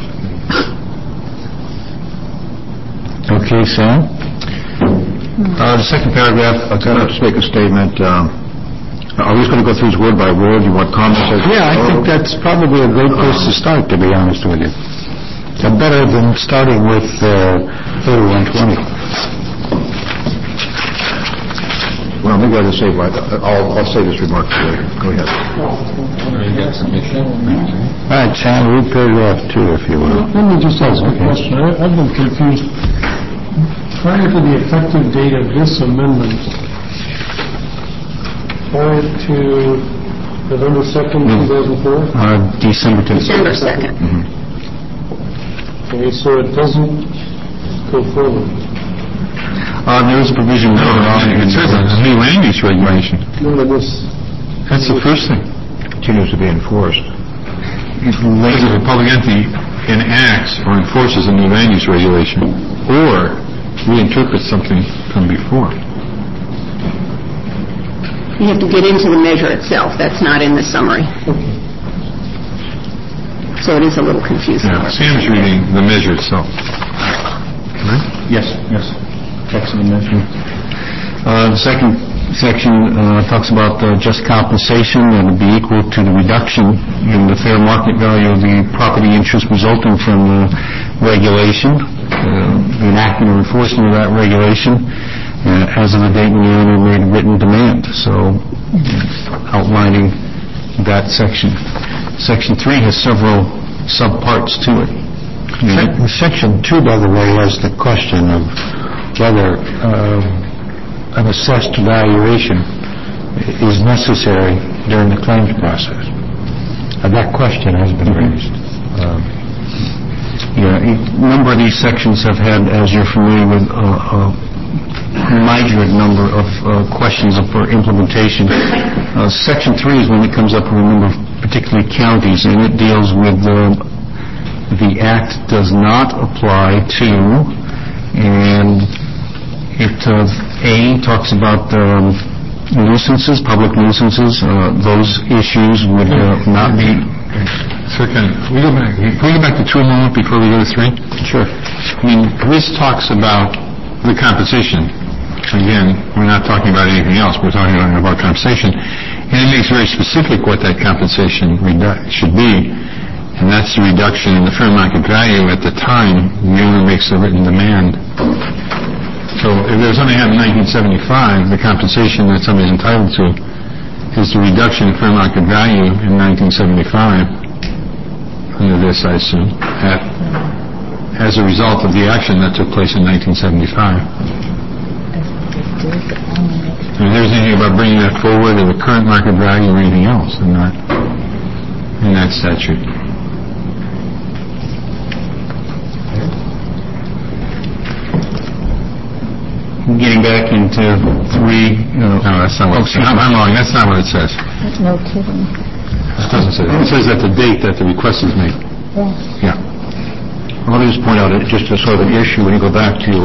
Okay, Sam? The second paragraph, I'll just make a statement. Are we just going to go through this word by word? You want comments? Yeah, I think that's probably a great place to start, to be honest with you. Better than starting with 3120. Well, maybe I'll just say, I'll say this remark later. Go ahead. All right, Sam, read paragraph 2, if you will. Let me just ask a question. I've been confused. Prior to the effective date of this amendment, prior to November 2nd, 2004? December 2nd. December 2nd. Okay, so it doesn't go forward. There is a provision later on. It says a new land use regulation. No, this... That's the first thing. Continues to be enforced. Because if a public entity enacts or enforces a new land use regulation or reinterprets something from before. You have to get into the measure itself. That's not in the summary. So it is a little confusing. Yeah, Sam's reading the measure itself. Right? Yes. Text of the measure. The second section talks about just compensation that would be equal to the reduction in the fair market value of the property interest resulting from the regulation, the enactment or enforcement of that regulation as of the date when the owner made a written demand. So outlining that section. Section 3 has several subparts to it. Section 2, by the way, has the question of whether an assessed valuation is necessary during the claims process. That question has been raised. A number of these sections have had, as you're familiar with, a migrant number of questions for implementation. Section 3 is when it comes up with a number of particularly counties, and it deals with the Act does not apply to, and it talks about nuisances, public nuisances. Those issues would not be. So can we go back to 2 a moment before we go to 3? Sure. I mean, this talks about the compensation. Again, we're not talking about anything else. We're talking about compensation, and it makes very specific what that compensation should be, and that's the reduction in the fair market value at the time the owner makes a written demand. So if there's something happened in 1975, the compensation that somebody's entitled to is the reduction in fair market value in 1975, under this, I assume, as a result of the action that took place in 1975. And there's anything about bringing that forward to the current market value or anything else in that statute. Getting back into 3... No, that's not what it says. I'm wrong. That's not what it says. No kidding. It doesn't say that. It says at the date that the request is made. Yeah. Let me just point out, just a sort of an issue, when you go back to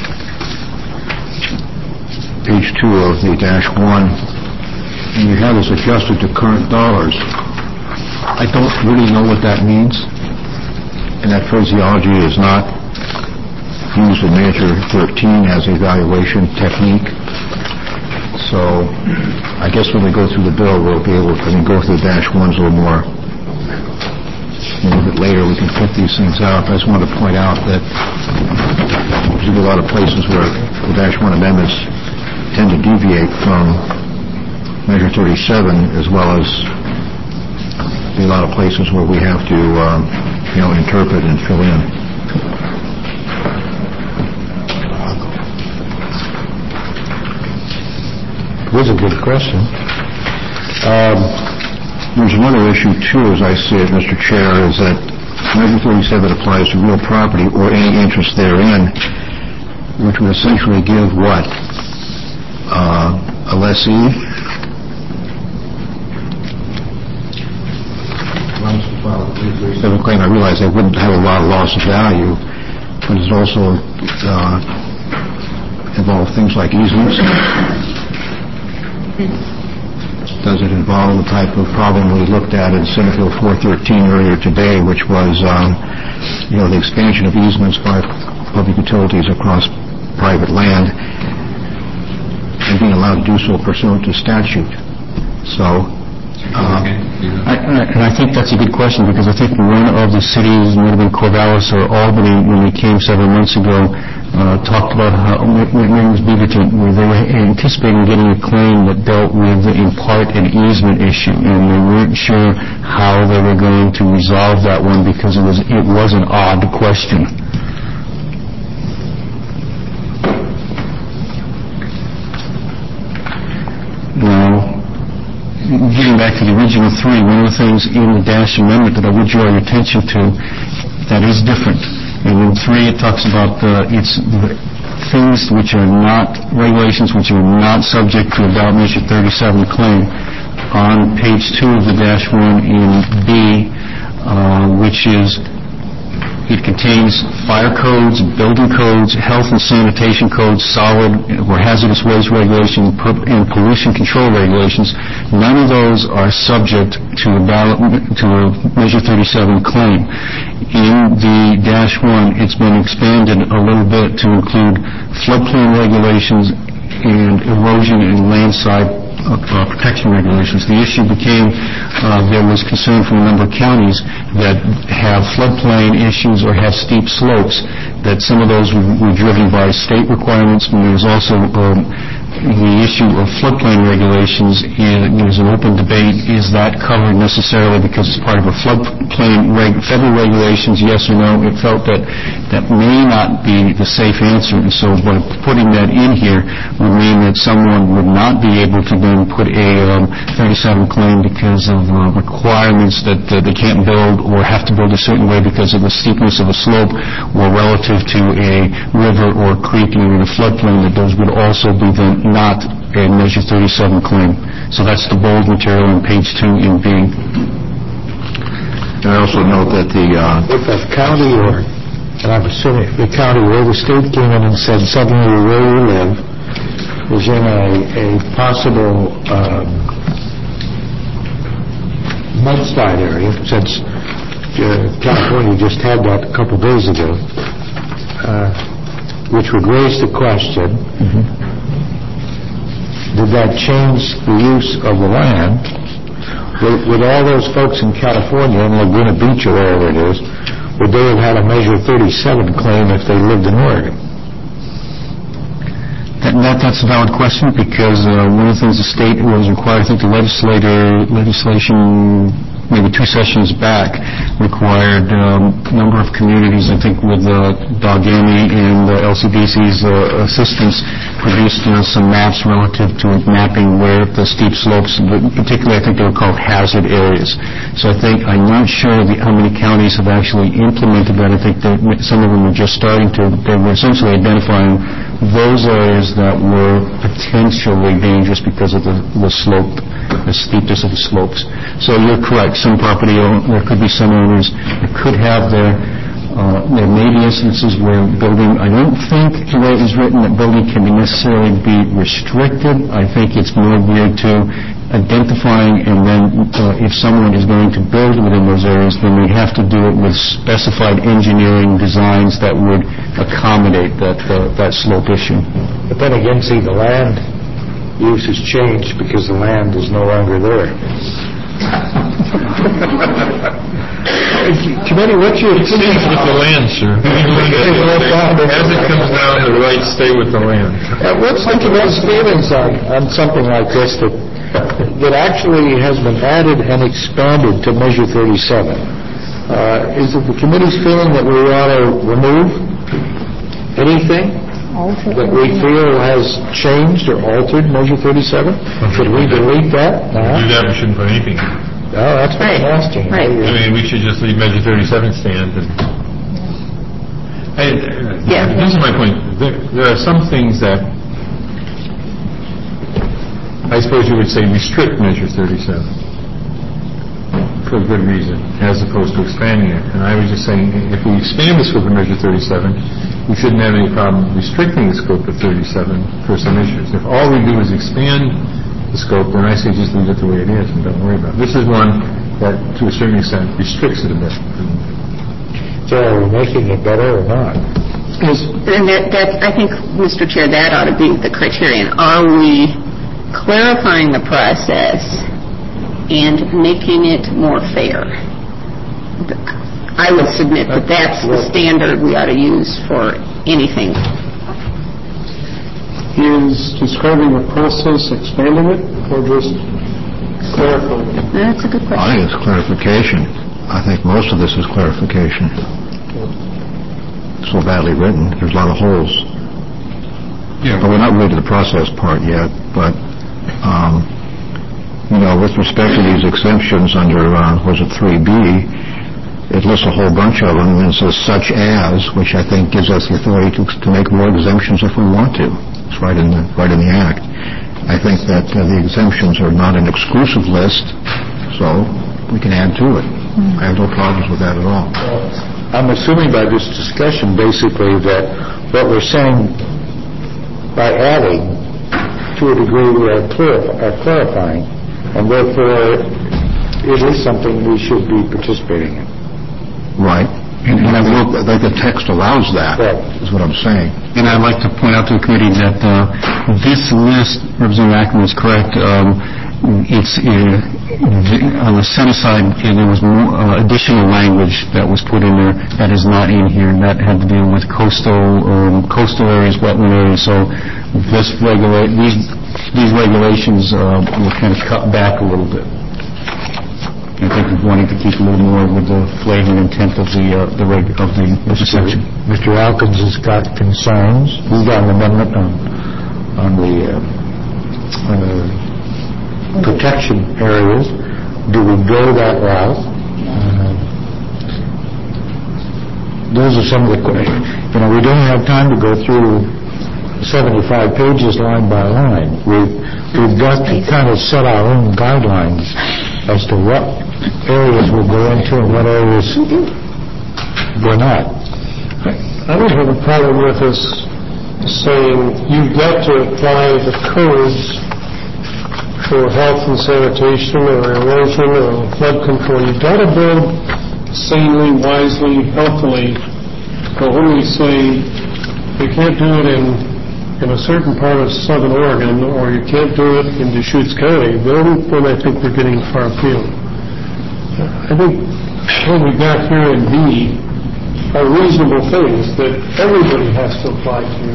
page 2 of the -1, and you have this adjusted to current dollars. I don't really know what that means, and that phraseology is not used in Measure 13 as a valuation technique. So I guess when we go through the bill, we'll be able to go through the -1s a little more. A little bit later, we can put these things out. I just want to point out that there's a lot of places where the -1 amendments tend to deviate from Measure 37, as well as a lot of places where we have to, interpret and fill in. It was a good question. There's another issue, too, as I see it, Mr. Chair, is that Measure 37 applies to real property or any interest therein, which would essentially give what? A lessee? Claim, I realize they wouldn't have a lot of loss of value, but it also involve things like easements. Does it involve the type of problem we looked at in Senate Bill 413 earlier today, which was, the expansion of easements by public utilities across private land and being allowed to do so pursuant to statute? So, and I think that's a good question, because I think one of the cities, might have been Corvallis or Albany, when they came several months ago, talked about how, when it was Beaverton, where they were anticipating getting a claim that dealt with, in part, an easement issue, and they weren't sure how they were going to resolve that one, because it was an odd question. Now, getting getting back to the original three, one of the things in the Dash Amendment that I would draw your attention to that is different. And in 3, it talks about it's things which are not regulations, which are not subject to a ballot measure 37 claim. On page 2 of the Dash 1 in B, which is it contains fire codes, building codes, health and sanitation codes, solid or hazardous waste regulation, and pollution control regulations. None of those are subject to a Measure 37 claim. In the Dash 1, it's been expanded a little bit to include floodplain regulations and erosion and landslide protection regulations. The issue became there was concern from a number of counties that have floodplain issues or have steep slopes, that some of those were driven by state requirements, and there was also the issue of floodplain regulations. There's an open debate, is that covered necessarily because it's part of a floodplain federal regulations, yes or no? It felt that that may not be the safe answer, and so by putting that in here would mean that someone would not be able to then put a 37 claim because of requirements that they can't build or have to build a certain way because of the steepness of a slope or relative to a river or a creek in a floodplain, that those would also be then not a Measure 37 claim. So that's the bold material on page 2 in B. I also note that if a county and I'm assuming the county where the state came in and said suddenly where you live is in a possible mudslide area, since California just had that a couple days ago, which would raise the question, did that change the use of the land? With all those folks in California, in Laguna Beach or wherever it is, would they have had a Measure 37 claim if they lived in Oregon? That's a valid question, because one of the things the state was required, I think the legislation maybe 2 sessions back required a number of communities, I think with Dogami and LCDC's assistance, produced some maps relative to mapping where the steep slopes, particularly I think they were called hazard areas. So I'm not sure how many counties have actually implemented that. I think that some of them are just starting to. They were essentially identifying those areas that were potentially dangerous because of the slope, the steepness of the slopes. So you're correct. Some property there could be some owners that could have there may be instances where building, I don't think the way it was written that building can necessarily be restricted. I think it's more geared to identifying, and then if someone is going to build within those areas, then they have to do it with specified engineering designs that would accommodate that slope issue. But then again, see, the land use has changed because the land is no longer there. Committee, what's your opinion? Stays with the land, sir. As it comes down, the rights stay with the land. What's the committee's feelings on something like this that actually has been added and expanded to Measure 37? Is it the committee's feeling that we ought to remove anything that we feel has changed or altered Measure 37? Should we delete that? Do that, we shouldn't put anything in. No, that's what I'm asking. Right. I mean, we should just leave Measure 37 stand. This is my point. There are some things that I suppose you would say restrict Measure 37 for a good reason, as opposed to expanding it. And I was just saying, if we expand the scope of Measure 37, we shouldn't have any problem restricting the scope of 37 for some issues. If all we do is expand the scope, then I say just leave it the way it is and don't worry about it. This is one that, to a certain extent, restricts it a bit. So are we making it better or not? And I think, Mr. Chair, that ought to be the criterion. Are we clarifying the process and making it more fair? I would submit that that's the standard we ought to use for anything. Is describing the process expanding it or just clarifying it? That's a good question. I think it's clarification. I think most of this is clarification. So badly written, there's a lot of holes. Yeah. But we're not really to the process part yet, but with respect to these exemptions under, was it 3B, it lists a whole bunch of them, and it says such as, which I think gives us the authority to make more exemptions if we want to. It's right in the Act. I think that the exemptions are not an exclusive list, so we can add to it. I have no problems with that at all. I'm assuming by this discussion, basically, that what we're saying by adding, to a degree, we are clarifying, and therefore it is something we should be participating in. Right. And I think the text allows that, is what I'm saying. And I'd like to point out to the committee that this list, Representative Ackerman is correct, it's on the Senate side, there was more additional language that was put in there that is not in here, and that had to do with coastal areas, wetland areas. So these regulations were kind of cut back a little bit. I think we're wanting to keep a little more with the flavor and intent of the section. Mr. Alkins has got concerns. He's got an amendment on the protection areas. Do we go that route? Those are some of the questions. We don't have time to go through 75 pages line by line. We've got to kind of set our own guidelines as to what areas we'll go into and what areas we're not. I don't have a problem with us saying you've got to apply the codes for health and sanitation or erosion or flood control. You've got to build sanely, wisely, healthily. But when we say you can't do it in a certain part of southern Oregon, or you can't do it in Deschutes County, then I think we're getting far afield. I think what we got here in B are reasonable things that everybody has to apply to.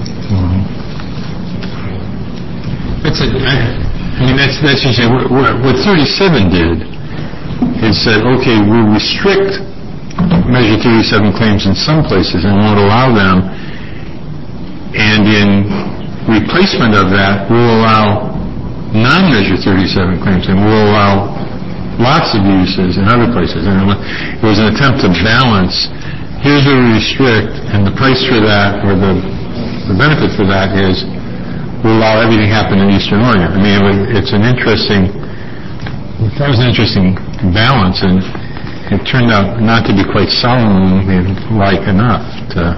That's interesting. What 37 did is said, okay, we'll restrict Measure 37 claims in some places and won't allow them, and in replacement of that, we'll allow non-Measure 37 claims, and we'll allow lots of uses in other places. And it was an attempt to balance, here's where we restrict, and the price for that, or the benefit for that is we'll allow everything happen in Eastern Oregon. I mean, that was an interesting balance, and it turned out not to be quite Solomon-like enough to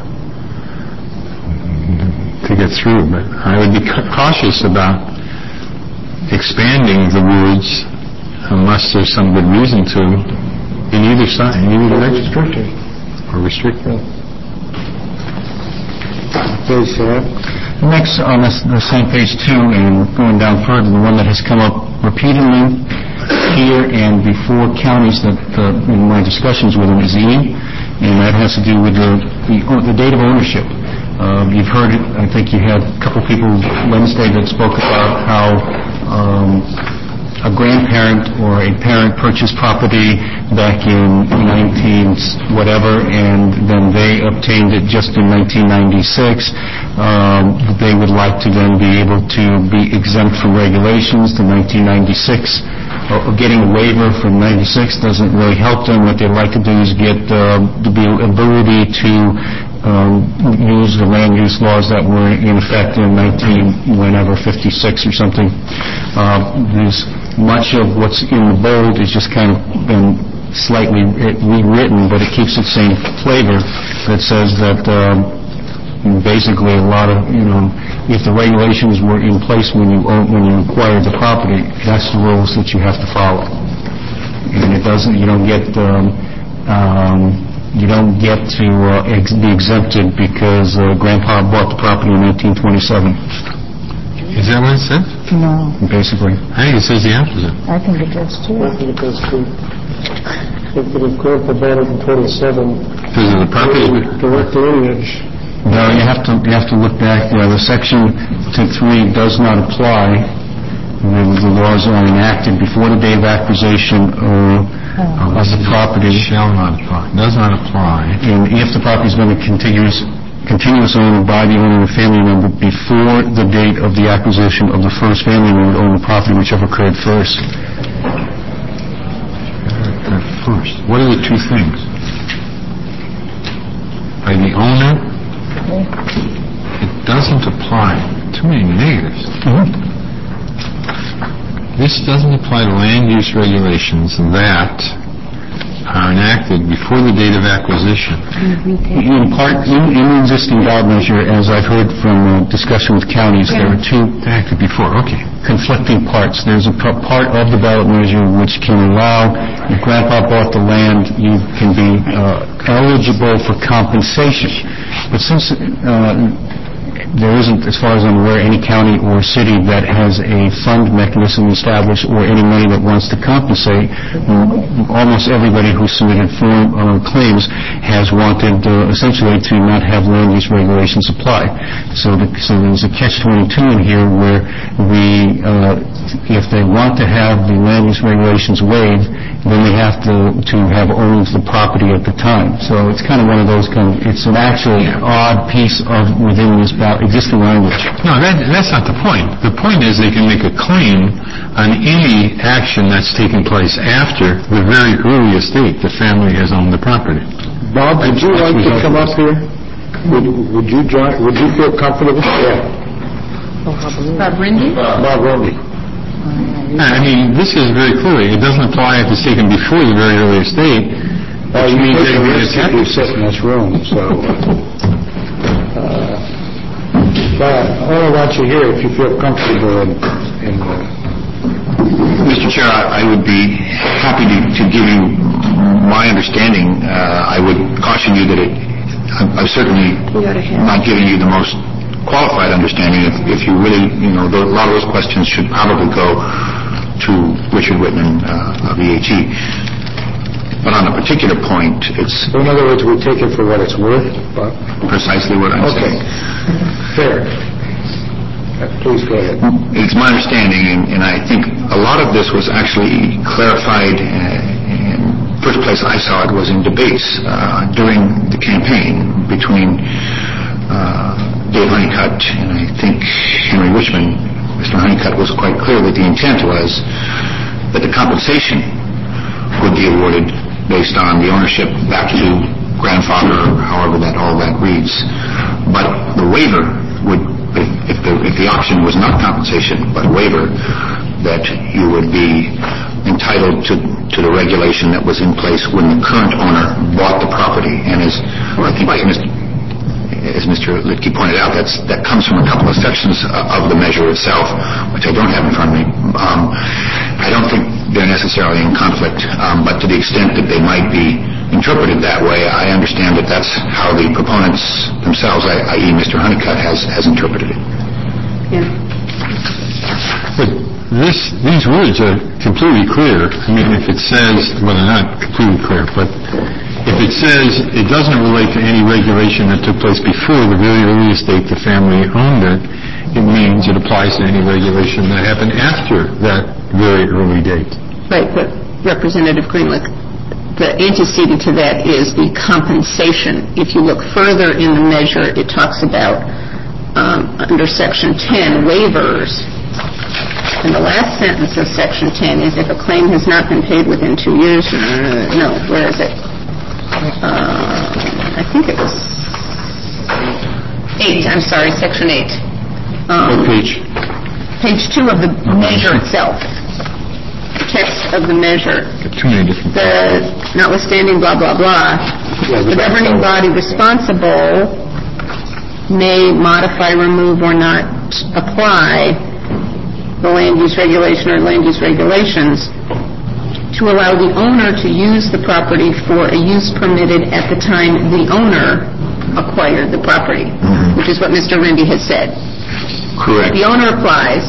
get through. But I would be cautious about expanding the rules unless there's some good reason to, in either side, in either direction. Or restricting. Okay, sir. Next, on the same page 2, and going down further, the one that has come up repeatedly here and before counties that in my discussions with them is E, and that has to do with the date of ownership. You've heard it. I think you had a couple people Wednesday that spoke about how a grandparent or a parent purchased property back in 19-whatever, and then they obtained it just in 1996. They would like to then be able to be exempt from regulations to 1996. Getting a waiver from 96 doesn't really help them. What they'd like to do is get the ability to use the land use laws that were in effect in 56 or something. There's much of what's in the bold is just kind of been slightly rewritten, but it keeps the same flavor that says that basically a lot of, if the regulations were in place when you acquired the property, that's the rules that you have to follow. And you don't get to be exempted because Grandpa bought the property in 1927. Is that what it said? No. Basically. I think it says the opposite. I think it does too. I think it does too. If Grandpa bought it in 27, because of the property direct lineage. No, you have to look back. The Section 3 does not apply. The laws are enacted before the day of acquisition of the property. Shall not apply. Does not apply. And if the property has been a continuous owner by the owner or family member before the date of the acquisition of the first family member to own the property, whichever occurred first. first? What are the two things? By the owner, it doesn't apply. Too many negatives. This doesn't apply to land use regulations that are enacted before the date of acquisition. In part, in the existing ballot measure, as I've heard from discussion with counties, there are two Acted before, okay. conflicting parts. There's a part of the ballot measure which can allow, if Grandpa bought the land, you can be eligible for compensation. But since there isn't, as far as I'm aware, any county or city that has a fund mechanism established or any money that wants to compensate, almost everybody who submitted form claims has wanted essentially to not have land use regulations apply. So there's a catch-22 in here where if they want to have the land use regulations waived, then they have to have owned the property at the time. So it's kind of one of those it's an actually odd piece of within this existing language. No, that's not the point. The point is they can make a claim on any action that's taken place after the very earliest date the family has owned the property. Bob, would you like to come up here? Would you join? Would you feel comfortable? Yeah. Bob Rindy? Bob Rindy. I mean, this is very clear. It doesn't apply if it's taken before the very earliest date. You mean that you sit in this room, so... But I only want you here if you feel comfortable in Mr. Chair, I would be happy to give you my understanding. I would caution you that I'm certainly not giving you the most qualified understanding. If you really, a lot of those questions should probably go to Richard Whitman of EHE. But on a particular point, it's... In other words, we take it for what it's worth? Precisely what I'm saying. Fair. Please go ahead. It's my understanding, and I think a lot of this was actually clarified. In the first place I saw it was in debates during the campaign between Dave Honeycutt and I think Henry Richmond. Mr. Honeycutt was quite clear that the intent was that the compensation would be awarded based on the ownership back to grandfather, or however all that reads. But the waiver would, if the option was not compensation but waiver, that you would be entitled to the regulation that was in place when the current owner bought the property. And as Mr. Litke pointed out, that comes from a couple of sections of the measure itself, which I don't have in front of me. I don't think they're necessarily in conflict, but to the extent that they might be interpreted that way, I understand that that's how the proponents themselves, i.e. Mr. Honeycutt, has interpreted it. Yeah. But these words are completely clear. I mean, if it says, well, they're not completely clear, but if it says it doesn't relate to any regulation that took place before the very earliest date the family owned it, it means it applies to any regulation that happened after that very early date. Right, but Representative Greenlick, the antecedent to that is the compensation. If you look further in the measure, it talks about under Section 10, waivers. And the last sentence of Section 10 is if a claim has not been paid within 2 years. No, where is it? I think it was 8. I'm sorry, Section 8. What page? Page 2 of the measure itself. The text of the measure. Notwithstanding blah, blah, blah, the governing body responsible may modify, remove, or not apply the land use regulation or land use regulations to allow the owner to use the property for a use permitted at the time the owner acquired the property, which is what Mr. Rindy has said. Correct. The owner applies.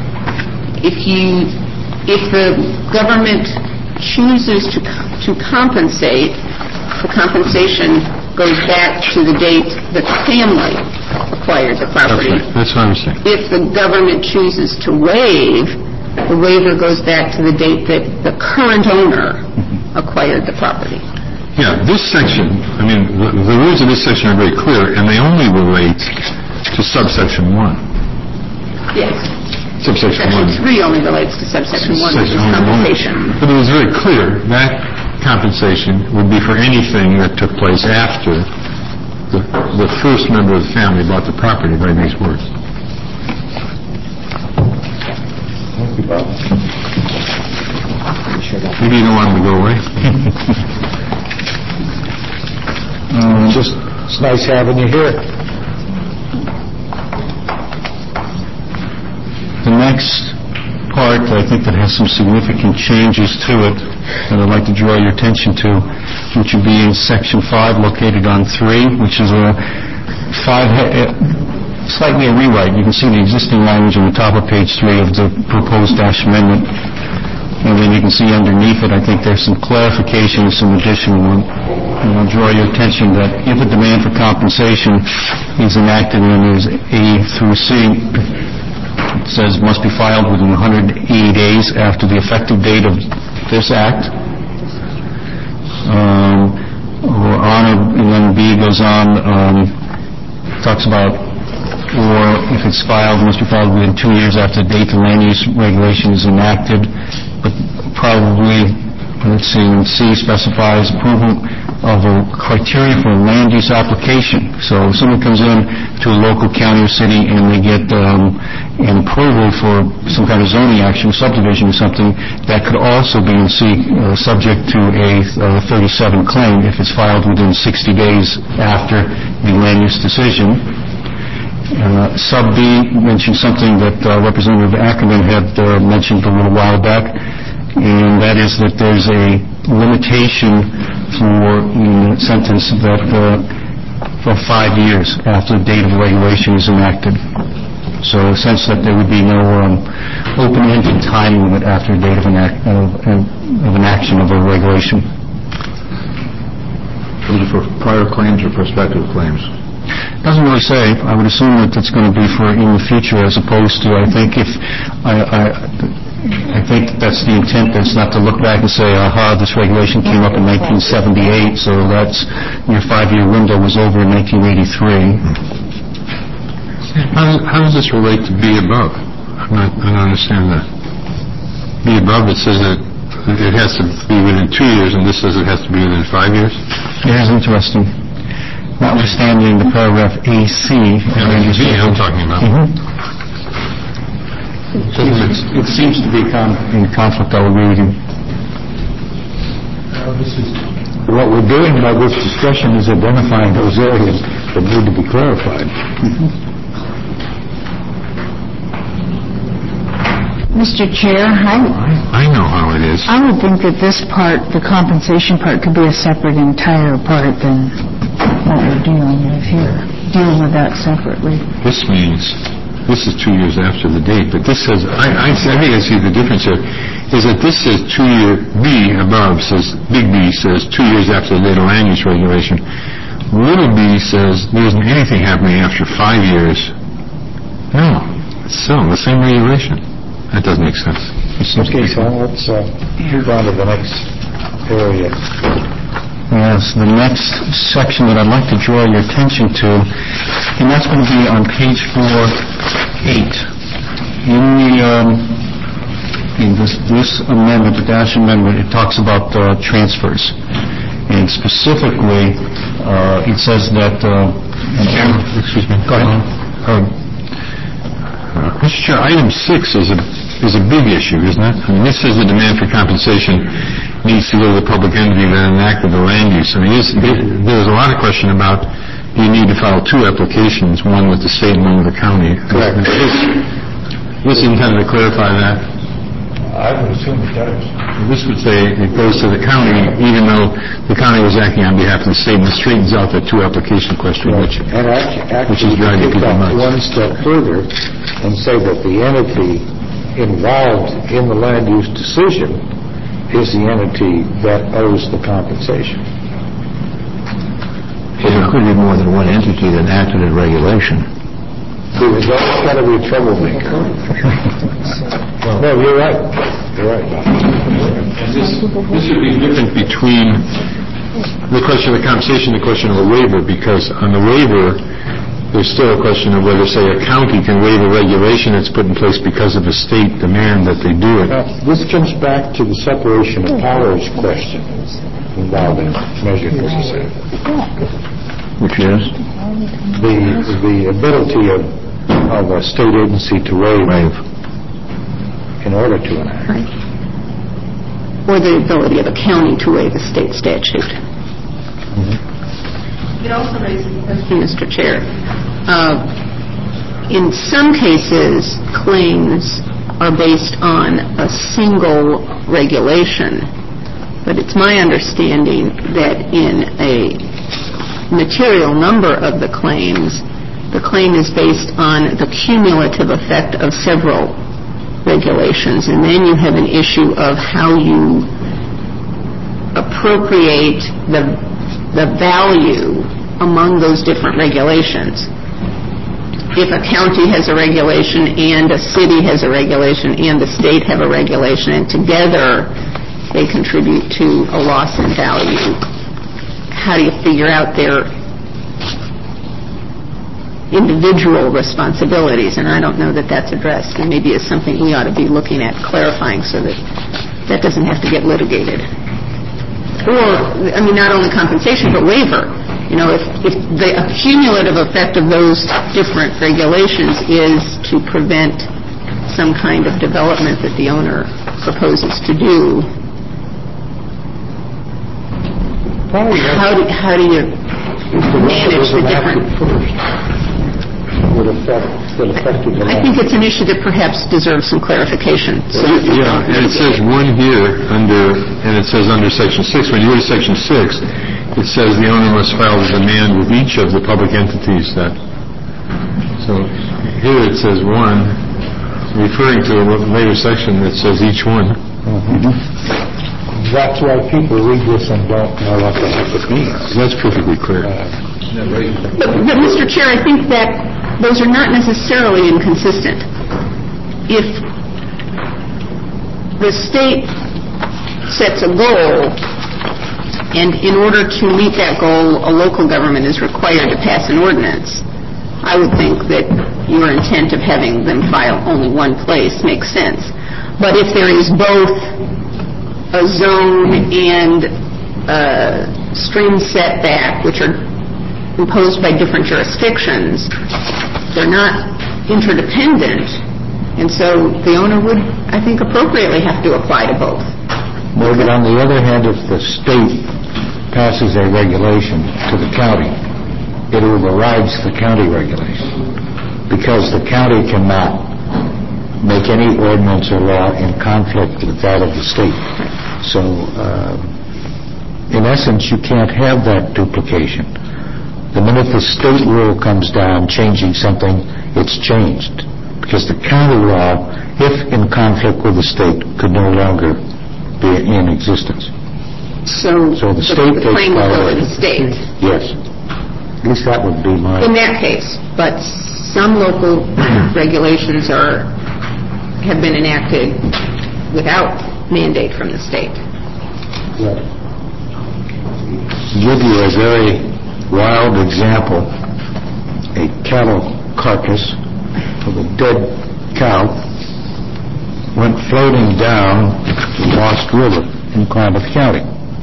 If the government chooses to compensate, the compensation goes back to the date that the family acquired the property. Okay, that's what I'm saying. If the government chooses to waive, the waiver goes back to the date that the current owner acquired the property. Yeah, this section, I mean, the rules of this section are very clear, and they only relate to subsection 1. Yes. Subsection 1. Section 3 only relates to subsection 1, which is compensation. But it was very clear that compensation would be for anything that took place after the first member of the family bought the property by these words. Thank you, Bob. Maybe you don't want them to go away. It's nice having you here. The next part, I think, that has some significant changes to it that I'd like to draw your attention to, which would be in Section 5, located on 3, which is slightly a rewrite. You can see the existing language on the top of page 3 of the proposed dash amendment. And then you can see underneath it, I think there's some clarification, some additional one. And I'll draw your attention that if a demand for compensation is enacted and there's A through C, it says must be filed within 180 days after the effective date of this act. And then B goes on, talks about, or if it's filed, it must be filed within 2 years after the date the land use regulation is enacted. But probably, let's see, C specifies approval of a criteria for a land use application. So if someone comes in to a local county or city and they get an approval for some kind of zoning action, subdivision or something, that could also be in C, subject to a 37 claim if it's filed within 60 days after the land use decision. Sub B mentioned something that Representative Ackerman had mentioned a little while back, and that is that there's a limitation for in the sentence that for 5 years after the date of the regulation is enacted. So a sense that there would be no open-ended time limit after the date of an action of a regulation. Those are for prior claims or prospective claims? Doesn't really say. I would assume that it's going to be for in the future, as opposed to, I think that's the intent. It's not to look back and say, aha, this regulation came up in 1978, so that's your 5-year window was over in 1983. How does this relate to B above? I don't understand that. B above, it says that it has to be within 2 years, and this says it has to be within 5 years? It is interesting. Notwithstanding the paragraph AC. I'm talking about. It seems to be in conflict, I'll agree with you. What we're doing by this discussion is identifying those areas that need to be clarified. Mr. Chair, I know how it is. I would think that this part, the compensation part, could be a separate entire part than what we're dealing with here. Deal with that separately. This means, this is 2 years after the date, but this says, I think I see the difference here, is that this says 2 year, B above says, big B says 2 years after the date of land use regulation. Little b says there isn't anything happening after 5 years. No, it's still the same regulation. That doesn't make sense. Okay, so let's move on to the next area. Yes, the next section that I'd like to draw your attention to, and that's going to be on page 4.8. In this amendment, the dash amendment, it talks about transfers. And specifically, it says that... Excuse me. Go ahead. Mr. Chair, item 6 is a big issue, isn't it? I mean, this says the demand for compensation needs to go to the public entity that enacted the land use. I mean, there's a lot of question about you need to file 2 applications, one with the state and one with the county. Correct. This is intended to clarify that. I would assume it does. This would say it goes to the county, even though the county was acting on behalf of the state, and it straightens out that 2 application question, which is driving people nuts. One step further and say that the entity involved in the land use decision is the entity that owes the compensation. Well, there could be more than one entity that acted in regulation. There's always got to be a troublemaker. No, you're right. You're right. This would be different between the question of the compensation and the question of the waiver, because on the waiver, there's still a question of whether, say, a county can waive a regulation that's put in place because of a state demand that they do it. This comes back to the separation of powers question involved in Measure 37. Which is? The ability of a state agency to waive in order to enact. Right. Or the ability of a county to waive a state statute. It also raises the question, Mr. Chair. In some cases, claims are based on a single regulation, but it's my understanding that in a material number of the claim is based on the cumulative effect of several regulations, and then you have an issue of how you appropriate the value among those different regulations. If a county has a regulation and a city has a regulation and the state have a regulation, and together they contribute to a loss in value, how do you figure out their individual responsibilities? And I don't know that that's addressed, and maybe it's something we ought to be looking at clarifying so that that doesn't have to get litigated. Or, I mean, not only compensation, but waiver. You know, if the cumulative effect of those different regulations is to prevent some kind of development that the owner proposes to do, how do you manage the different... I think it's an issue that perhaps deserves some clarification. Yeah, and it says one here and it says under Section 6. When you go to Section 6, it says the owner must file a demand with each of the public entities that. So here it says one, referring to a later section that says each one. That's why people read this and don't know what the heck it means. That's perfectly clear. But Mr. Chair, I think that those are not necessarily inconsistent. If the state sets a goal, and in order to meet that goal, a local government is required to pass an ordinance, I would think that your intent of having them file only one place makes sense. But if there is both a zone and a stream setback, which are imposed by different jurisdictions, they're not interdependent, and so the owner would, I think, appropriately have to apply to both. Well, but on the other hand, if the state passes a regulation to the county, it overrides the county regulation, because the county cannot make any ordinance or law in conflict with that of the state. So, in essence, you can't have that duplication. The minute the state rule comes down changing something, it's changed. Because the county law, if in conflict with the state, could no longer be in existence. So the state the claim would go to the state. Yes. At least that would be my... In that case. But some local regulations have been enacted without mandate from the state. Well, to give you a very wild example, a cattle carcass of a dead cow went floating down the Lost River in Klamath County.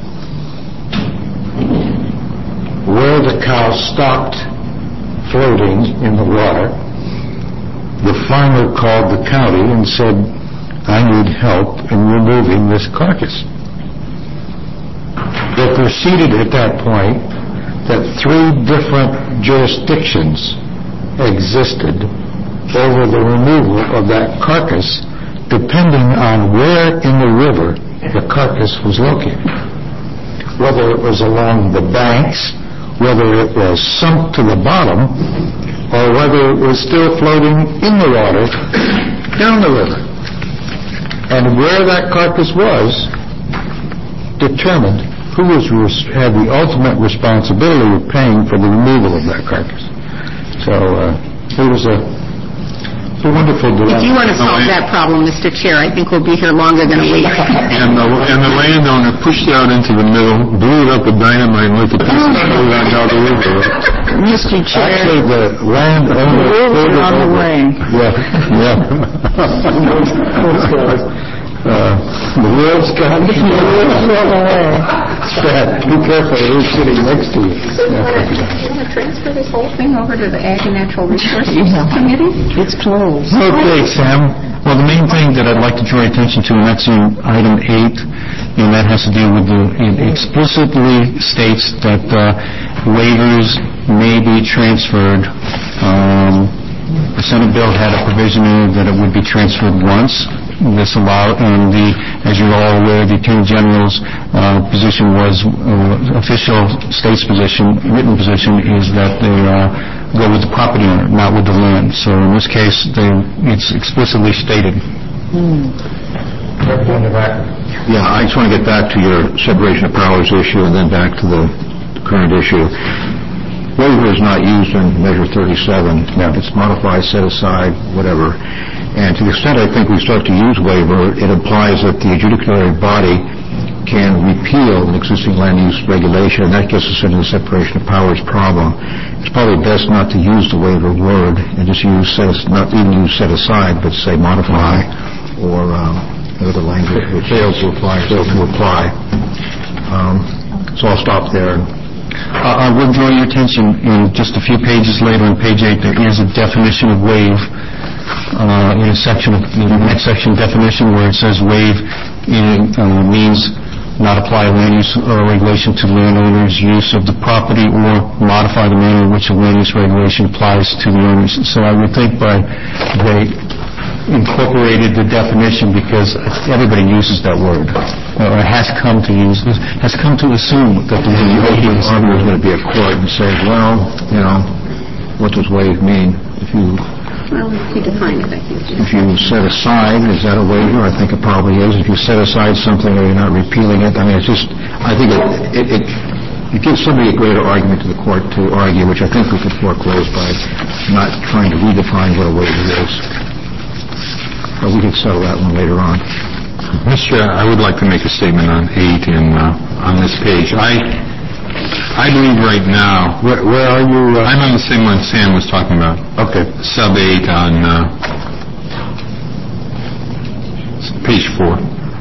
Where the cow stopped floating in the water, the farmer called the county and said, "I need help in removing this carcass." They proceeded at that point that 3 different jurisdictions existed over the removal of that carcass, depending on where in the river the carcass was located. Whether it was along the banks, whether it was sunk to the bottom, or whether it was still floating in the water down the river. And where that carcass was determined who had the ultimate responsibility of paying for the removal of that carcass. So it was a It's a wonderful If you want to solve that problem, Mr. Chair, I think we'll be here longer than a week. And the landowner pushed it out into the middle, blew it up with dynamite, and let the pieces go down the river. Mr. Chair. Actually, the landowner... The on the way. Yeah. The wheels gone. The wheels roll away. Be careful who's sitting next to you. You want to transfer this whole thing over to the Ag and Natural Resources Committee? It's closed. Okay, Sam. Well, the main thing that I'd like to draw your attention to, and that's in item 8, and that has to do with it explicitly states that waivers may be transferred. The Senate bill had a provision in it that it would be transferred once. This allowed, and as you're all aware, the Attorney General's position was, official state's position, written position, is that they go with the property owner, not with the land. So in this case, it's explicitly stated. Yeah, I just want to get back to your separation of powers issue and then back to the current issue. Waiver is not used in Measure 37. Now, it's modified, set aside, whatever. And to the extent I think we start to use waiver, it implies that the adjudicatory body can repeal an existing land use regulation, and that gets us into the separation of powers problem. It's probably best not to use the waiver word and just not even use set aside, but say modify or other language which fails to apply. So I'll stop there. I will draw your attention in just a few pages later on page 8, there is a definition of waive in the next section definition where it says waive means not apply a land use regulation to landowners' use of the property or modify the manner in which a land use regulation applies to the owners. So I would think they incorporated the definition because everybody uses that word, or has come to assume that the argument is going to be a court and say, well, what does waive mean? Well, he defined it, I think. If you set aside, is that a waiver? I think it probably is. If you set aside something or you're not repealing it, I think it gives somebody a greater argument to the court to argue, which I think we could foreclose by not trying to redefine what a waiver is. But we can settle that one later on. Mr. Chair, I would like to make a statement on 8 and on this page. I believe right now... Where are you? I'm on the same one Sam was talking about. Okay. Sub 8 on page 4.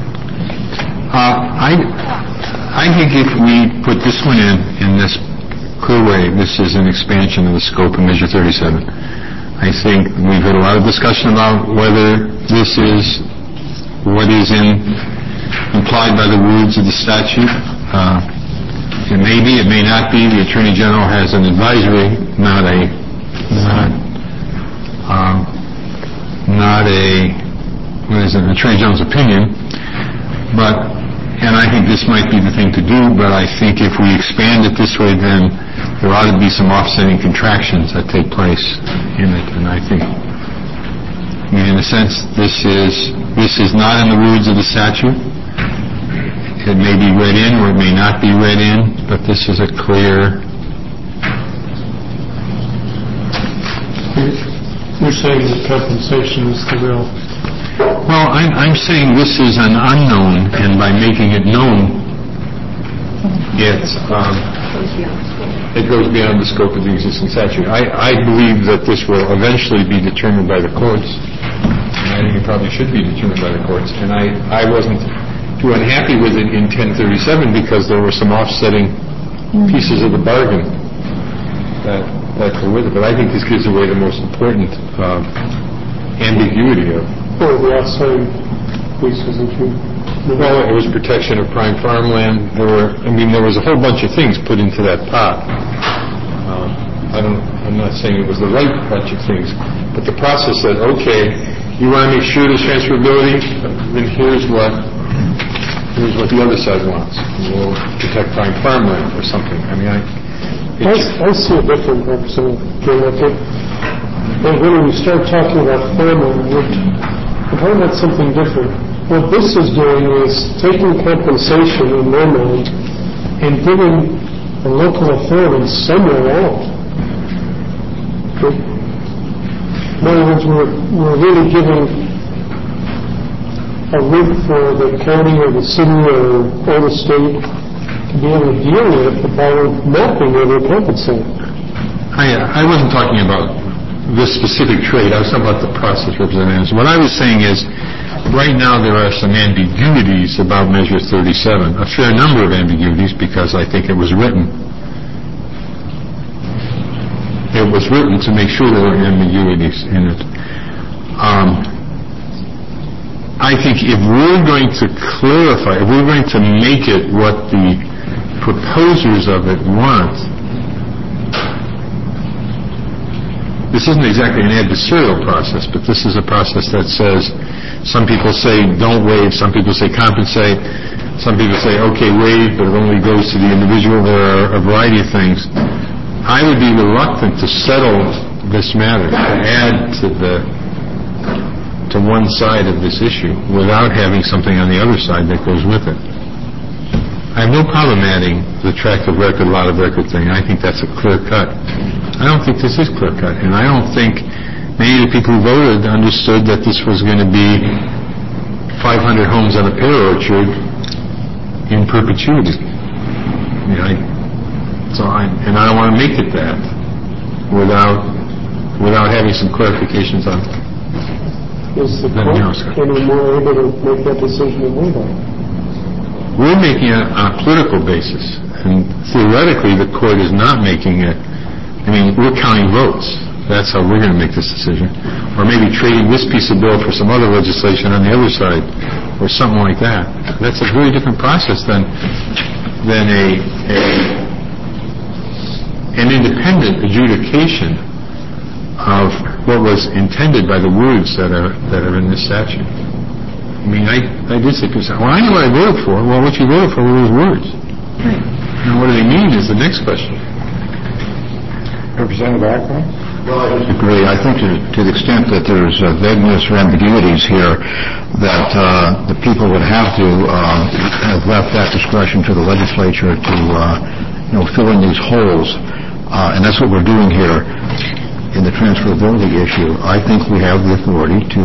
I think if we put this one in this clear way, this is an expansion of the scope of Measure 37. I think we've had a lot of discussion about whether this is what is implied by the words of the statute. It may be, it may not be. The Attorney General has an advisory, not an Attorney General's opinion. And I think this might be the thing to do, but I think if we expand it this way, then there ought to be some offsetting contractions that take place in it. And I think, in a sense, this is not in the words of the statute. It may be read in or it may not be read in, but this is a clear... You're saying that compensation is the real... Well, I'm saying this is an unknown, and by making it known, it goes beyond the scope of the existing statute. I believe that this will eventually be determined by the courts, and I think it probably should be determined by the courts. And I wasn't too unhappy with it in 1037 because there were some offsetting pieces of the bargain that go with it. But I think this gives away the most important ambiguity of... Or the offsetting pieces that you... Well, it was protection of prime farmland. There was a whole bunch of things put into that pot. I'm not saying it was the right bunch of things, but the process said, okay, you want to make sure there's transferability, then here's what the other side wants. We'll protect prime farmland or something. I see a different representative. When we start talking about farmland, we're talking about something different. What this is doing is taking compensation in their mind and giving the local authorities somewhere out. In other words, we're really giving a route for the county or the city or the state to be able to deal with by not being able to compensate. I wasn't talking about this specific trade. I was talking about the process representatives. What I was saying is, right now there are some ambiguities about Measure 37, a fair number of ambiguities, because I think it was written. It was written to make sure there were ambiguities in it. I think if we're going to clarify, if we're going to make it what the proposers of it want, this isn't exactly an adversarial process, but this is a process that says, some people say don't waive, some people say compensate, some people say okay, waive, but it only goes to the individual. There are a variety of things. I would be reluctant to settle this matter, to add to one side of this issue without having something on the other side that goes with it. I have no problem adding the tract of record, lot of record thing. I think that's a clear cut. I don't think this is clear cut, and I don't think many of the people who voted understood that this was going to be 500 homes on a pear orchard in perpetuity. I don't want to make it that without having some clarifications on it. Is the court any more able to make that decision than we are? We're making it on a political basis, and theoretically the court is not making it. I mean, we're counting votes. That's how we're going to make this decision. Or maybe trading this piece of bill for some other legislation on the other side, or something like that. That's a very different process than an independent adjudication of what was intended by the words that are in this statute. I mean, I did say, well, I know what I voted for. Well, what you voted for were those words. Right. Now, what do they mean is the next question. Representative Ackerman? Well, I disagree. I think to the extent that there's vagueness or ambiguities here, that the people would have to have left that discretion to the legislature to fill in these holes, and that's what we're doing here in the transferability issue. I think we have the authority to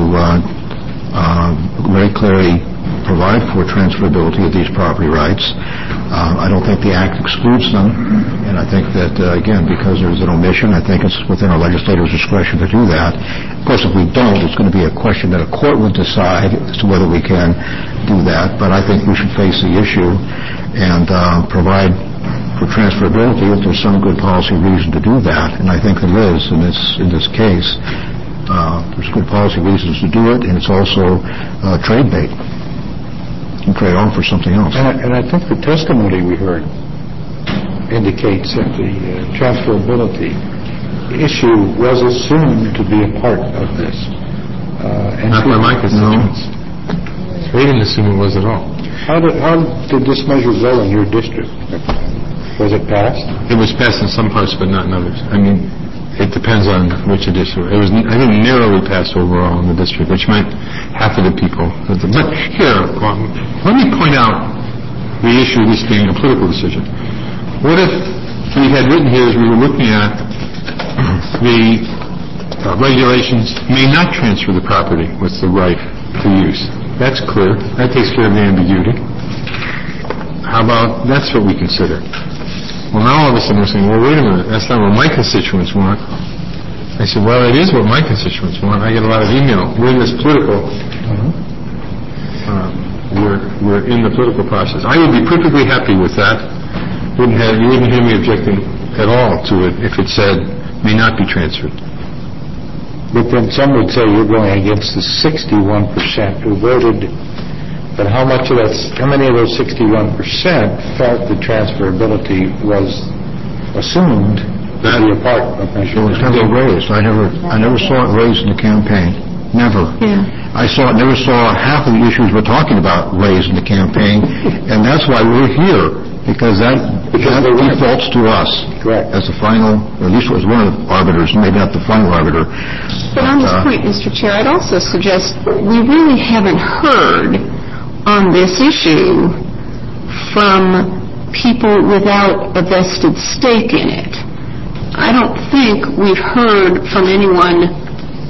very clearly provide for transferability of these property rights. I don't think the Act excludes them, and I think that, again, because there's an omission, I think it's within our legislators' discretion to do that. Of course, if we don't, it's going to be a question that a court would decide as to whether we can do that, but I think we should face the issue and provide for transferability if there's some good policy reason to do that, and I think there is in this case. There's good policy reasons to do it, and it's also trade bait. You can trade on for something else. And I think the testimony we heard indicates that the transferability issue was assumed to be a part of this. Not by my constituents. They didn't assume it was at all. How did this measure go in your district? Was it passed? It was passed in some parts, but not in others. I mean, it depends on which edition. It was, I think, narrowly passed overall in the district, which meant half of the people. But here, let me point out the issue of this being a political decision. What if we had written here as we were looking at the regulations may not transfer the property with the right to use? That's clear. That takes care of the ambiguity. How about that's what we consider? Well, now all of a sudden we're saying, well, wait a minute, that's not what my constituents want. I said, well, it is what my constituents want. I get a lot of email. We're in this political, we're in the political process. I would be perfectly happy with that. You wouldn't hear me objecting at all to it if it said, may not be transferred. But then some would say you're going against the 61% who voted. But how many of those 61% felt the transferability was assumed to be a part of Measure? It was never raised. I never saw it raised in the campaign. Never. Yeah. Never saw half of the issues we're talking about raised in the campaign, and that's why we're here, because that defaults to us. Correct. As the final, or at least it was one of the arbiters, maybe not the final arbiter. But on this point, Mr. Chair, I'd also suggest we really haven't heard on this issue from people without a vested stake in it. I don't think we've heard from anyone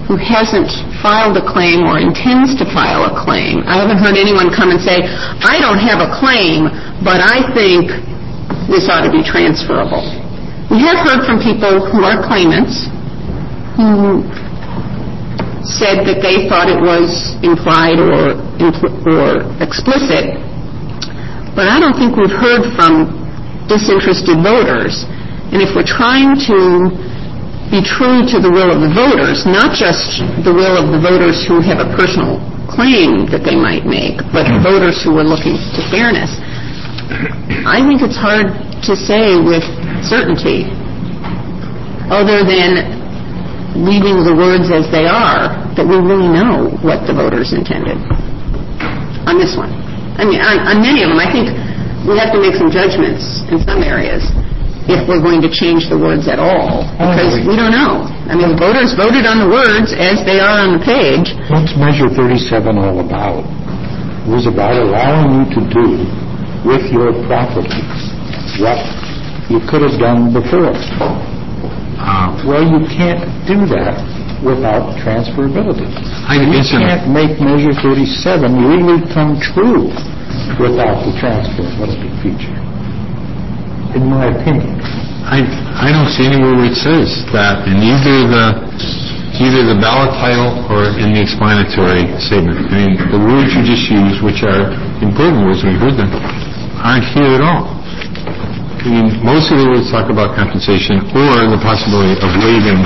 who hasn't filed a claim or intends to file a claim. I haven't heard anyone come and say, I don't have a claim, but I think this ought to be transferable. We have heard from people who are claimants who said that they thought it was implied or explicit, but I don't think we've heard from disinterested voters. And if we're trying to be true to the will of the voters, not just the will of the voters who have a personal claim that they might make, but the voters who are looking to fairness, I think it's hard to say with certainty, other than leaving the words as they are, that we really know what the voters intended on this one. I mean, on many of them, I think we have to make some judgments in some areas if we're going to change the words at all, because we don't know. I mean, the voters voted on the words as they are on the page. What's Measure 37 all about? It was about allowing you to do with your property what you could have done before. Well, you can't do that without transferability. You can't make Measure 37 really come true without the transferability feature, in my opinion. I don't see anywhere where it says that in either the ballot title or in the explanatory statement. I mean, the words you just used, which are important words, we heard them, aren't here at all. I mean, most of the words talk about compensation or the possibility of waiving.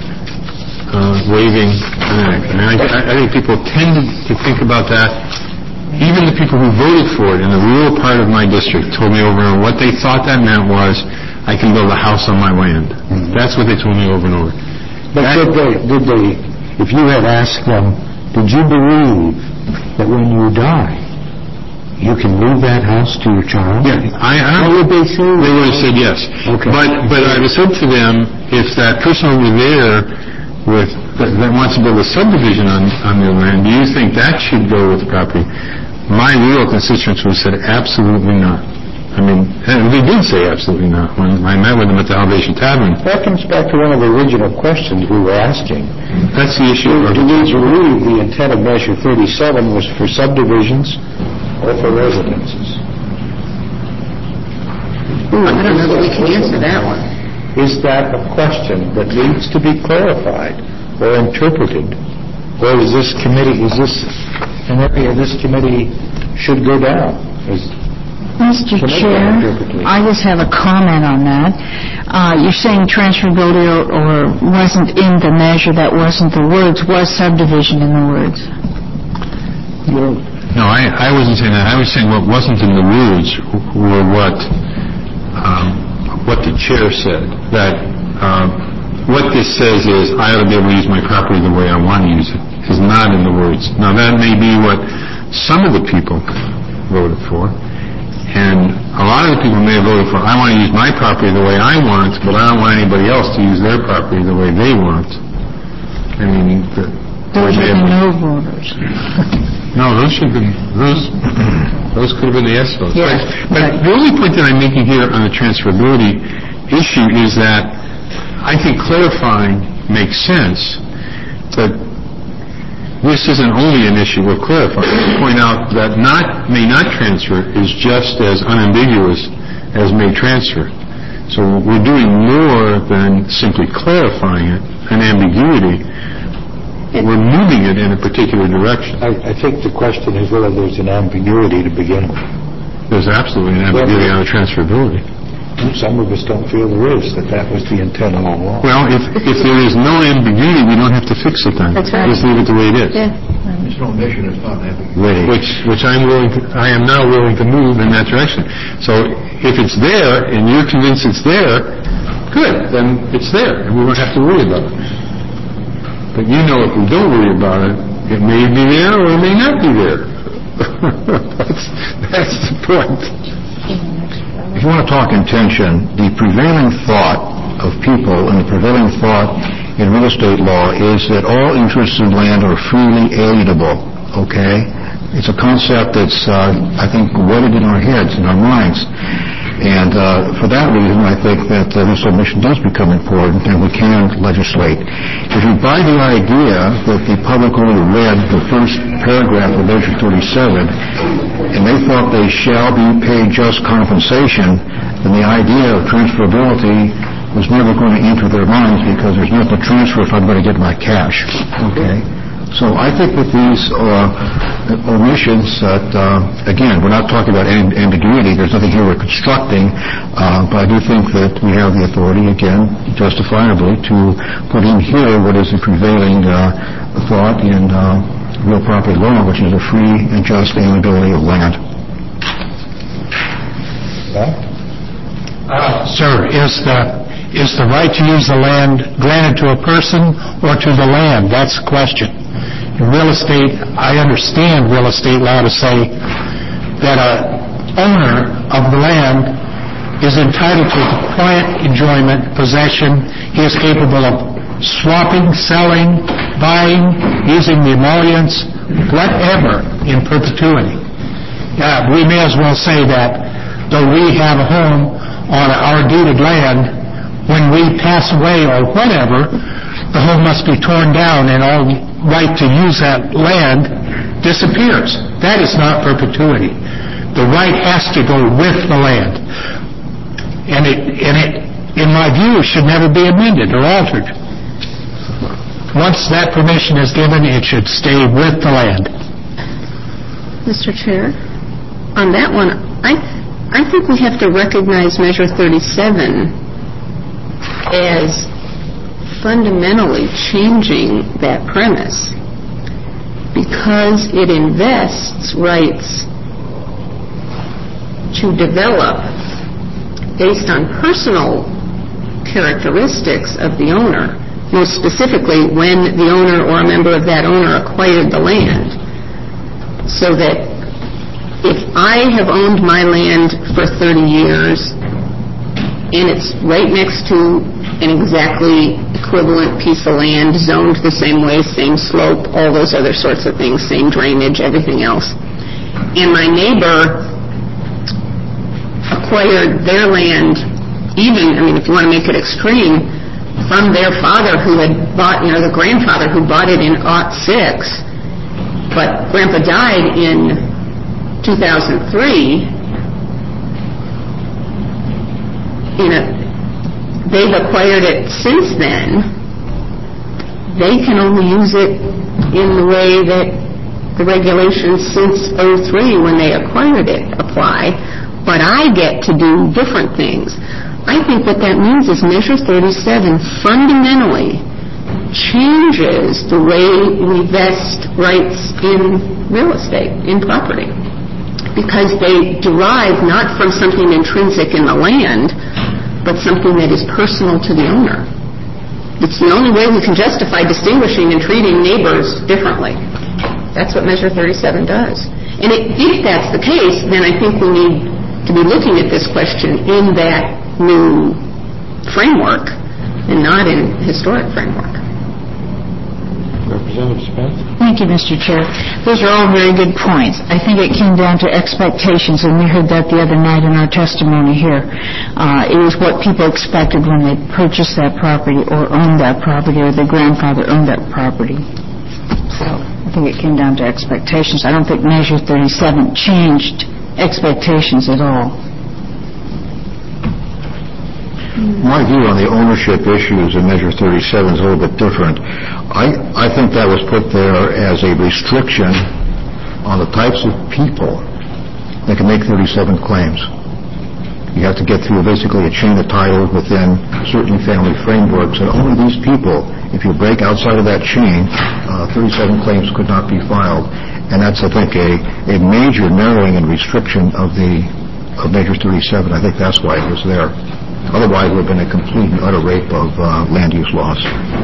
I think people tend to think about that. Even the people who voted for it in the rural part of my district told me over and over what they thought that meant was, I can build a house on my land. That's what they told me over and over. But did they, if you had asked them, did you believe that when you die, you can leave that house to your child? Yeah. What would they say? They would have said yes. Okay. But I would have said to them, if that person over there that wants to build a subdivision on their land, do you think that should go with the property? My rural constituents would have said absolutely not. I mean, they did say absolutely not when I met with them at the Elevation Tavern. That comes back to one of the original questions we were asking. That's the issue. Do you believe the intent of Measure 37 was for subdivisions or for residences? I don't know that we can answer that one. Is that a question that needs to be clarified or interpreted? Or is this an area this committee should go down? Mr. Chair, I just have a comment on that. You're saying transferability or wasn't in the measure, that wasn't the words, was subdivision in the words? No, I wasn't saying that. I was saying what wasn't in the words were what the chair said. That what this says is I ought to be able to use my property the way I want to use it. Is not in the words. Now that may be what some of the people voted for. And a lot of the people may have voted for, I want to use my property the way I want, but I don't want anybody else to use their property the way they want. I mean, those are the no voters. No, those should have been, those could have been the yes votes. Yeah. But the only point that I'm making here on the transferability issue is that I think clarifying makes sense, but this isn't only an issue of clarifying. To point out that may not transfer is just as unambiguous as may transfer. So we're doing more than simply clarifying it, an ambiguity. We're moving it in a particular direction. I think the question is whether there's an ambiguity to begin with. There's absolutely an ambiguity on the transferability. Some of us don't feel there is, that was the intent all along. Well, if there is no ambiguity, we don't have to fix it then. That's right. Just leave it the way it is. Yeah. There's no mission, it's not ambiguity. Which I am now willing to move in that direction. So if it's there and you're convinced it's there, good, then it's there and we won't have to worry about it. But you know, if we don't worry about it, it may be there or it may not be there. That's the point. If you want to talk intention, the prevailing thought of people and the prevailing thought in real estate law is that all interests in land are freely alienable, okay? It's a concept that's, I think, wedded in our heads, in our minds. And for that reason, I think that this omission does become important, and we can legislate. If you buy the idea that the public only read the first paragraph of Measure 37, and they thought they shall be paid just compensation, then the idea of transferability was never going to enter their minds, because there's nothing to transfer if I'm going to get my cash. Okay? So I think that these omissions that, again, we're not talking about ambiguity. There's nothing here we're constructing, but I do think that we have the authority, again, justifiably, to put in here what is the prevailing thought in real property law, which is a free and just alienability of land. Sir, is the right to use the land granted to a person or to the land? That's the question. In real estate, I understand real estate law to say that an owner of the land is entitled to quiet enjoyment, possession. He is capable of swapping, selling, buying, using the emollients, whatever, in perpetuity. We may as well say that though we have a home on our deeded land, when we pass away or whatever, the home must be torn down and all right to use that land disappears. That is not perpetuity. The right has to go with the land. And it, in my view, should never be amended or altered. Once that permission is given, it should stay with the land. Mr. Chair, on that one, I think we have to recognize Measure 37 as fundamentally changing that premise, because it invests rights to develop based on personal characteristics of the owner, most specifically when the owner or a member of that owner acquired the land. So that if I have owned my land for 30 years and it's right next to an exactly equivalent piece of land, zoned the same way, same slope, all those other sorts of things, same drainage, everything else, and my neighbor acquired their land, even, if you want to make it extreme, from their father who had bought, the grandfather who bought it in '06, but Grandpa died in 2003, they've acquired it since then. They can only use it in the way that the regulations since '03, when they acquired it, apply, but I get to do different things. I think what that means is Measure 37 fundamentally changes the way we vest rights in real estate, in property, because they derive not from something intrinsic in the land, but something that is personal to the owner. It's the only way we can justify distinguishing and treating neighbors differently. That's what Measure 37 does. And if that's the case, then I think we need to be looking at this question in that new framework and not in historic framework. Representative Spence? Thank you, Mr. Chair. Those are all very good points. I think it came down to expectations, and we heard that the other night in our testimony here. It was what people expected when they purchased that property or owned that property or their grandfather owned that property. So I think it came down to expectations. I don't think Measure 37 changed expectations at all. My view on the ownership issues in Measure 37 is a little bit different. I think that was put there as a restriction on the types of people that can make 37 claims. You have to get through basically a chain of title within certain family frameworks, and only these people, if you break outside of that chain, 37 claims could not be filed. And that's, I think, a major narrowing and restriction of Measure 37. I think that's why it was there. Otherwise, it would have been a complete and utter rape of land use laws.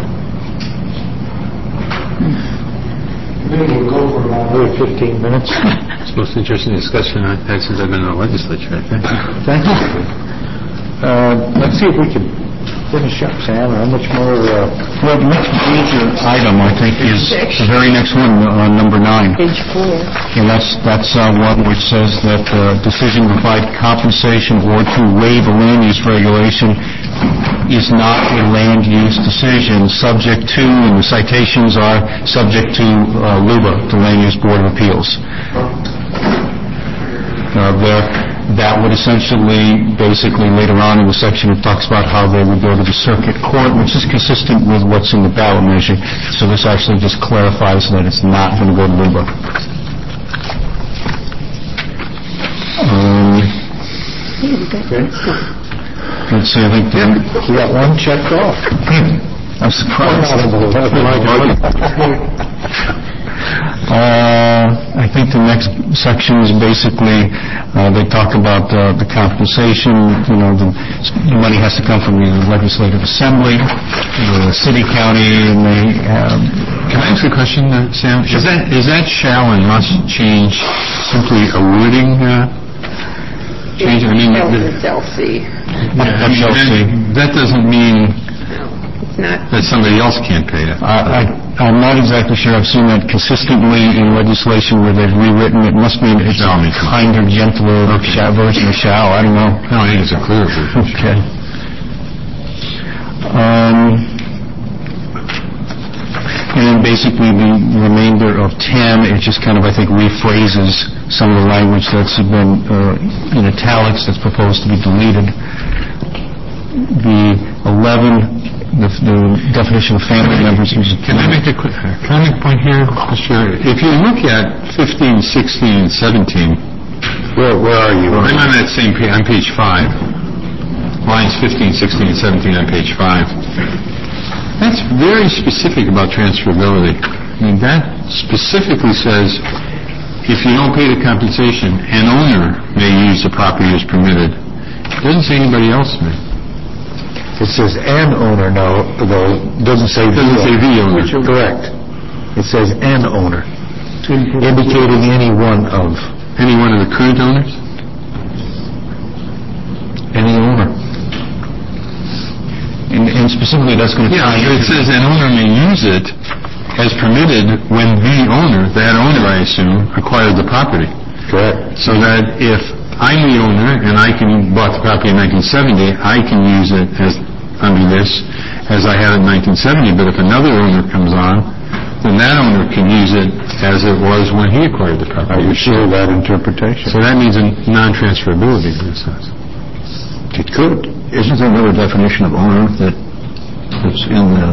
Maybe we'll go for about another 15 minutes. It's the most interesting discussion I've had since I've been in the legislature, I think. Thank you. Let's see if we can Finish up, Sam. How much more? Well, the next major item, I think, is the very next one, number 9. Page 4. And that's one which says that decision to provide compensation or to waive a land use regulation is not a land use decision, subject to, and the citations are subject to LUBA, the Land Use Board of Appeals. That would essentially, basically, later on in the section, it talks about how they would go to the circuit court, which is consistent with what's in the ballot measure. So this actually just clarifies that it's not going to go to LUBA. Let's see, I think We got one checked off. I'm surprised. I think the next section is basically, they talk about the compensation, the money has to come from the legislative assembly, the city, county, and they Can I ask a question, Sam? Is that shall and must change simply a wording change? I mean, It's LC. that doesn't mean It's not. that somebody else can't pay it. I'm not exactly sure. I've seen that consistently in legislation where they've rewritten it. Must mean it's a kinder, gentler version of shall. I don't know. No, I think it's a clear version. Okay. And then basically the remainder of 10, it just kind of, I think, rephrases some of the language that's been in italics that's proposed to be deleted. The 11, the definition of family members. Can I make a quick comment point here, Mr. If you look at 15, 16, and 17, Where are you? I'm on that same page, on page 5. Lines 15, 16, and 17 on page 5. That's very specific about transferability. I mean, that specifically says if you don't pay the compensation, an owner may use the property as permitted. It doesn't say anybody else may. It says an owner, no, though it doesn't say the owner. Doesn't say the owner. Correct. It says an owner, indicating any one of. Any one of the current owners? Any owner. And specifically that's going to tie Yeah, it says an owner may use it as permitted when the owner, that owner I assume, acquired the property. Correct. So that if I'm the owner and I bought the property in 1970, I can use it as under this as I had in 1970. But if another owner comes on, then that owner can use it as it was when he acquired the property. I would share that interpretation. So that means a non-transferability in a sense. It could. Isn't there another definition of owner that's in the...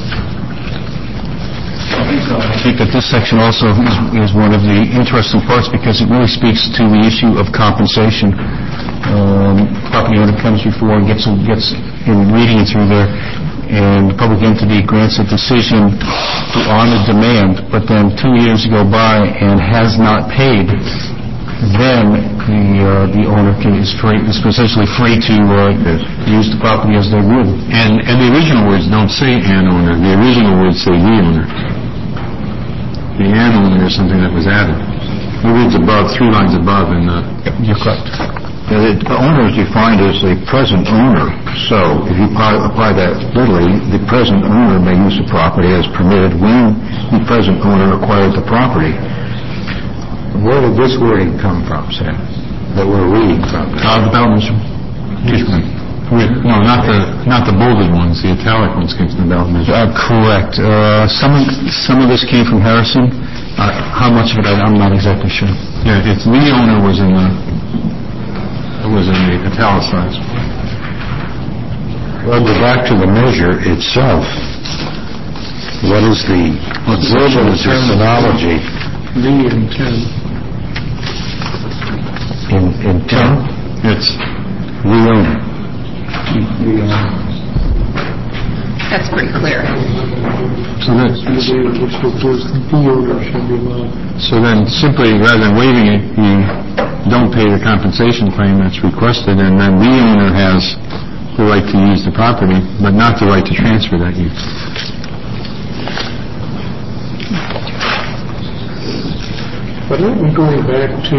I think that this section also is one of the interesting parts because it really speaks to the issue of compensation. Property owner comes before and gets in reading it through there, and the public entity grants a decision on a demand, but then 2 years go by and has not paid. Then the owner is essentially free to use the property as they would. And the original words don't say an owner. The original words say the owner. The an owner is something that was added. The words above, 3 lines above, and you're correct. The owner is defined as the present owner. So if you apply that literally, the present owner may use the property as permitted when the present owner acquired the property. Where did this wording come from, Sam, that we're reading from? The ballot measure. No, not the bolded ones. The italic ones came from the ballot measure. Correct. Some of this came from Harrison. How much of it, I'm not exactly sure. Yeah, it's the owner was in the italicized. Well, go back to the measure itself. What is the verbal terminology? In 10. In 10? It's the owner. That's pretty clear. So then simply, rather than waiving it, you don't pay the compensation claim that's requested, and then the owner has the right to use the property, but not the right to transfer that use. But aren't we going back to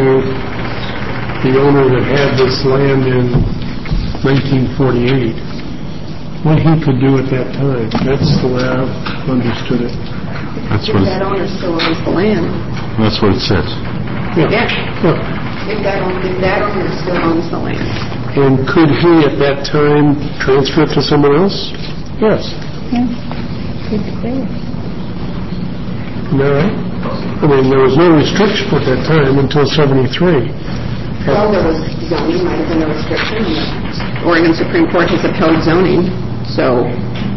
the owner that had this land in 1948? what he could do at that time. That's the way I've understood it. That's what That owner still owns the land. That's what it says. Yeah. If that owner still owns the land. And could he at that time transfer it to someone else? Yes. Yeah. Good to say. Isn't that right? I mean, there was no restriction at that time until 73. Well, there was zoning, might have been a restriction. The Oregon Supreme Court has upheld zoning, so...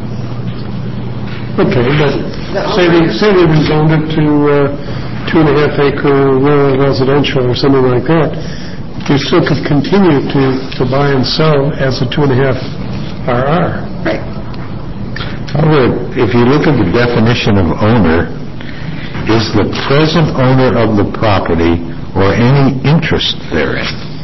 Okay, but say they rezoned it to 2.5-acre rural residential or something like that, you still could continue to buy and sell as a 2.5 RR. Right. However, if you look at the definition of owner, is the present owner of the property or any interest therein.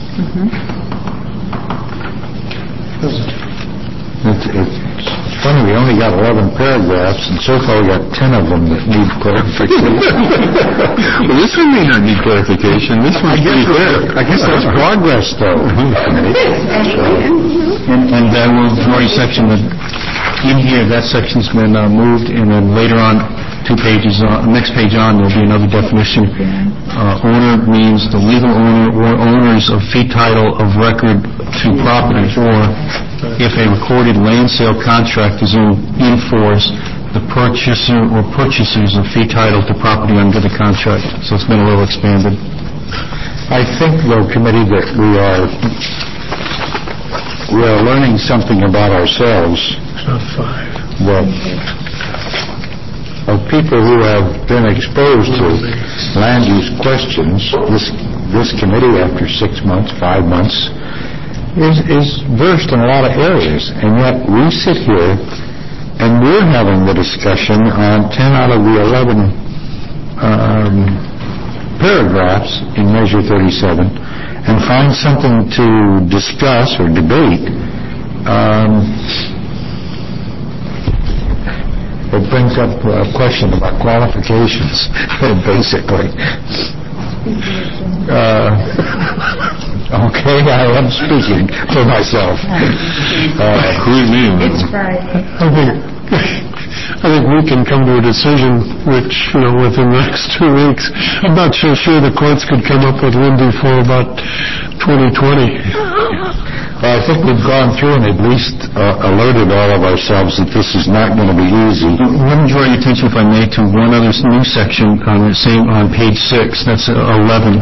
It's funny, we only got 11 paragraphs, and so far we got 10 of them that need clarification. Well, this one may not need clarification. This one's pretty clear. I guess that's progress, though. And that will draw a section that, in here, that section's been moved, and then later on, 2 pages on, next page on, there'll be another definition. Owner means the legal owner or owners of fee title of record to property, or if a recorded land sale contract is in force, the purchaser or purchasers of fee title to property under the contract. So it's been a little expanded. I think, though, committee, that we are learning something about ourselves. It's not 5. Well, of people who have been exposed to land use questions, this committee, after 6 months, 5 months, is versed in a lot of areas, and yet we sit here and we're having the discussion on 10 out of the 11 paragraphs in Measure 37 and find something to discuss or debate. It brings up a question about qualifications, basically. Okay, I am speaking for myself. It's Friday. I think we can come to a decision which, within the next 2 weeks. I'm not so sure the courts could come up with one before about 2020. Well, I think we've gone through and at least alerted all of ourselves that this is not going to be easy. Let me draw your attention, if I may, to one other new section on page 6. That's 11.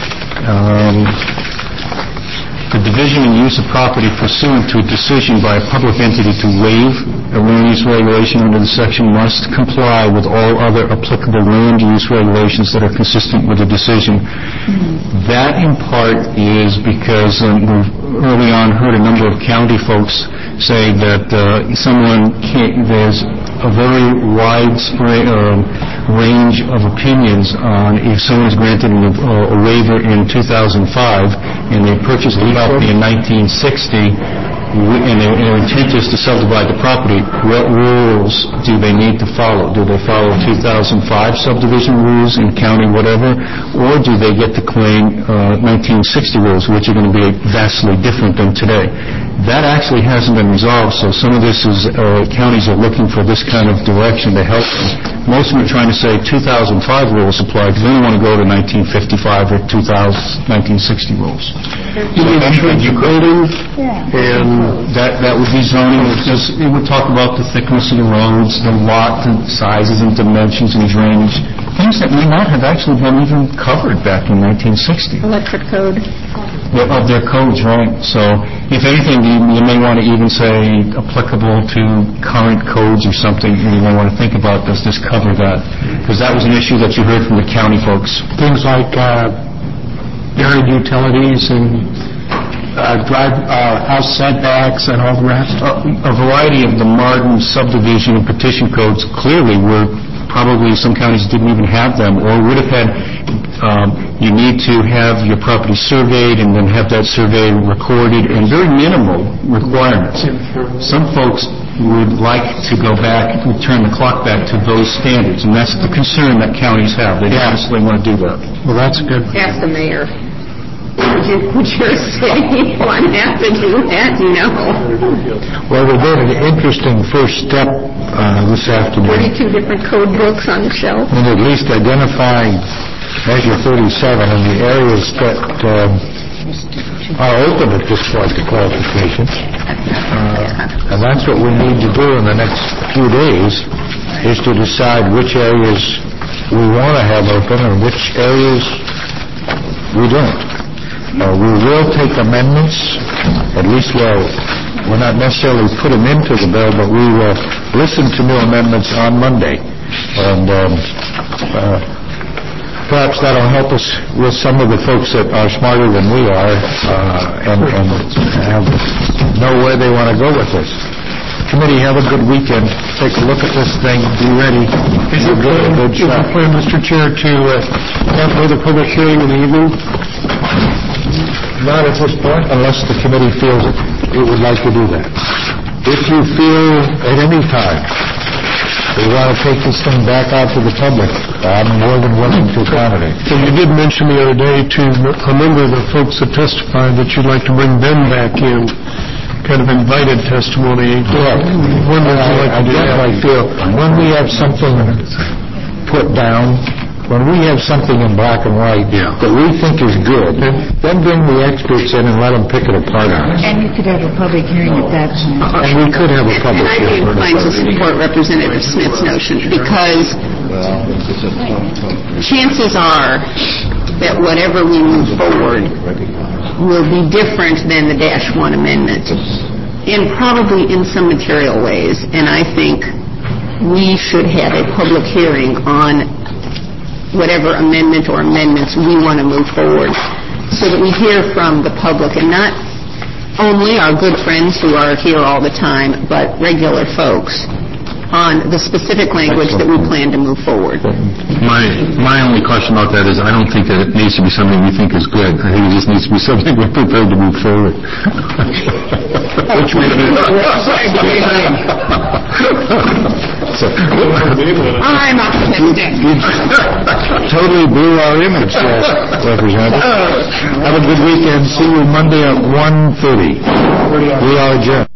The division and use of property pursuant to a decision by a public entity to waive a land use regulation under the section must comply with all other applicable land use regulations that are consistent with the decision. That, in part, is because we've early on heard a number of county folks say that there's a very widespread range of opinions on if someone is granted a waiver in 2005 and they purchased property in 1960 and their intent is to subdivide the property, what rules do they need to follow? Do they follow 2005 subdivision rules in county whatever, or do they get to claim 1960 rules, which are going to be vastly different than today? That actually hasn't been resolved, so some of this is counties are looking for this kind of direction to help them. Most of them are trying to say 2005 rules apply because they don't want to go to 1955 or 1960 rules. And that would be zoning. It would talk about the thickness of the roads, the lot sizes and dimensions and drainage, things that may not have actually been even covered back in 1960. Electric code. Of their codes, right. So, if anything, you may want to even say applicable to current codes or something. You may want to think about, does this cover that? Because that was an issue that you heard from the county folks. things like buried utilities and house setbacks and all the rest. A variety of the modern subdivision and petition codes clearly were probably some counties didn't even have them, or would have had. You need to have your property surveyed and then have that survey recorded, and very minimal requirements. Some folks would like to go back and turn the clock back to those standards, and that's the concern that counties have. They don't necessarily want to do that. Well, that's good. Ask the mayor. Would your city want to have to do that? No. Well, we did an interesting first step this afternoon. 42 different code books on the shelf. And at least identifying Measure 37 and the areas that are open at this point to qualification. And that's what we need to do in the next few days, is to decide which areas we want to have open and which areas we don't. We will take amendments, at least we'll not necessarily put them into the bill, but we will listen to new amendments on Monday. And perhaps that'll help us with some of the folks that are smarter than we are and know where they want to go with this. Committee, have a good weekend. Take a look at this thing. Be ready. Is it plan, Mr. Chair, to have another public hearing in the evening? Not at this point, unless the committee feels it would like to do that. If you feel at any time we want to take this thing back out to the public, I'm more than willing to accommodate. So you did mention the other day to a number of the folks that testified that you'd like to bring them back in, kind of invited testimony. Correct. When would you like to do that? I feel when we have something put down, when we have something in black and white that we think is good, then bring the experts in and let them pick it apart on us. And you could have a public hearing at that time. And we could have a public hearing. I'd be inclined to support Representative Smith's notion, because chances are that whatever we move forward will be different than the -1 amendment, and probably in some material ways. And I think we should have a public hearing on whatever amendment or amendments we want to move forward, so that we hear from the public, and not only our good friends who are here all the time, but regular folks, on the specific language that we plan to move forward. My only question about that is I don't think that it needs to be something we think is good. I think it just needs to be something we're prepared to move forward. Which may be... I'm optimistic. Totally blew our image, Representative. Have a good weekend. See you Monday at 1:30. We are adjourned.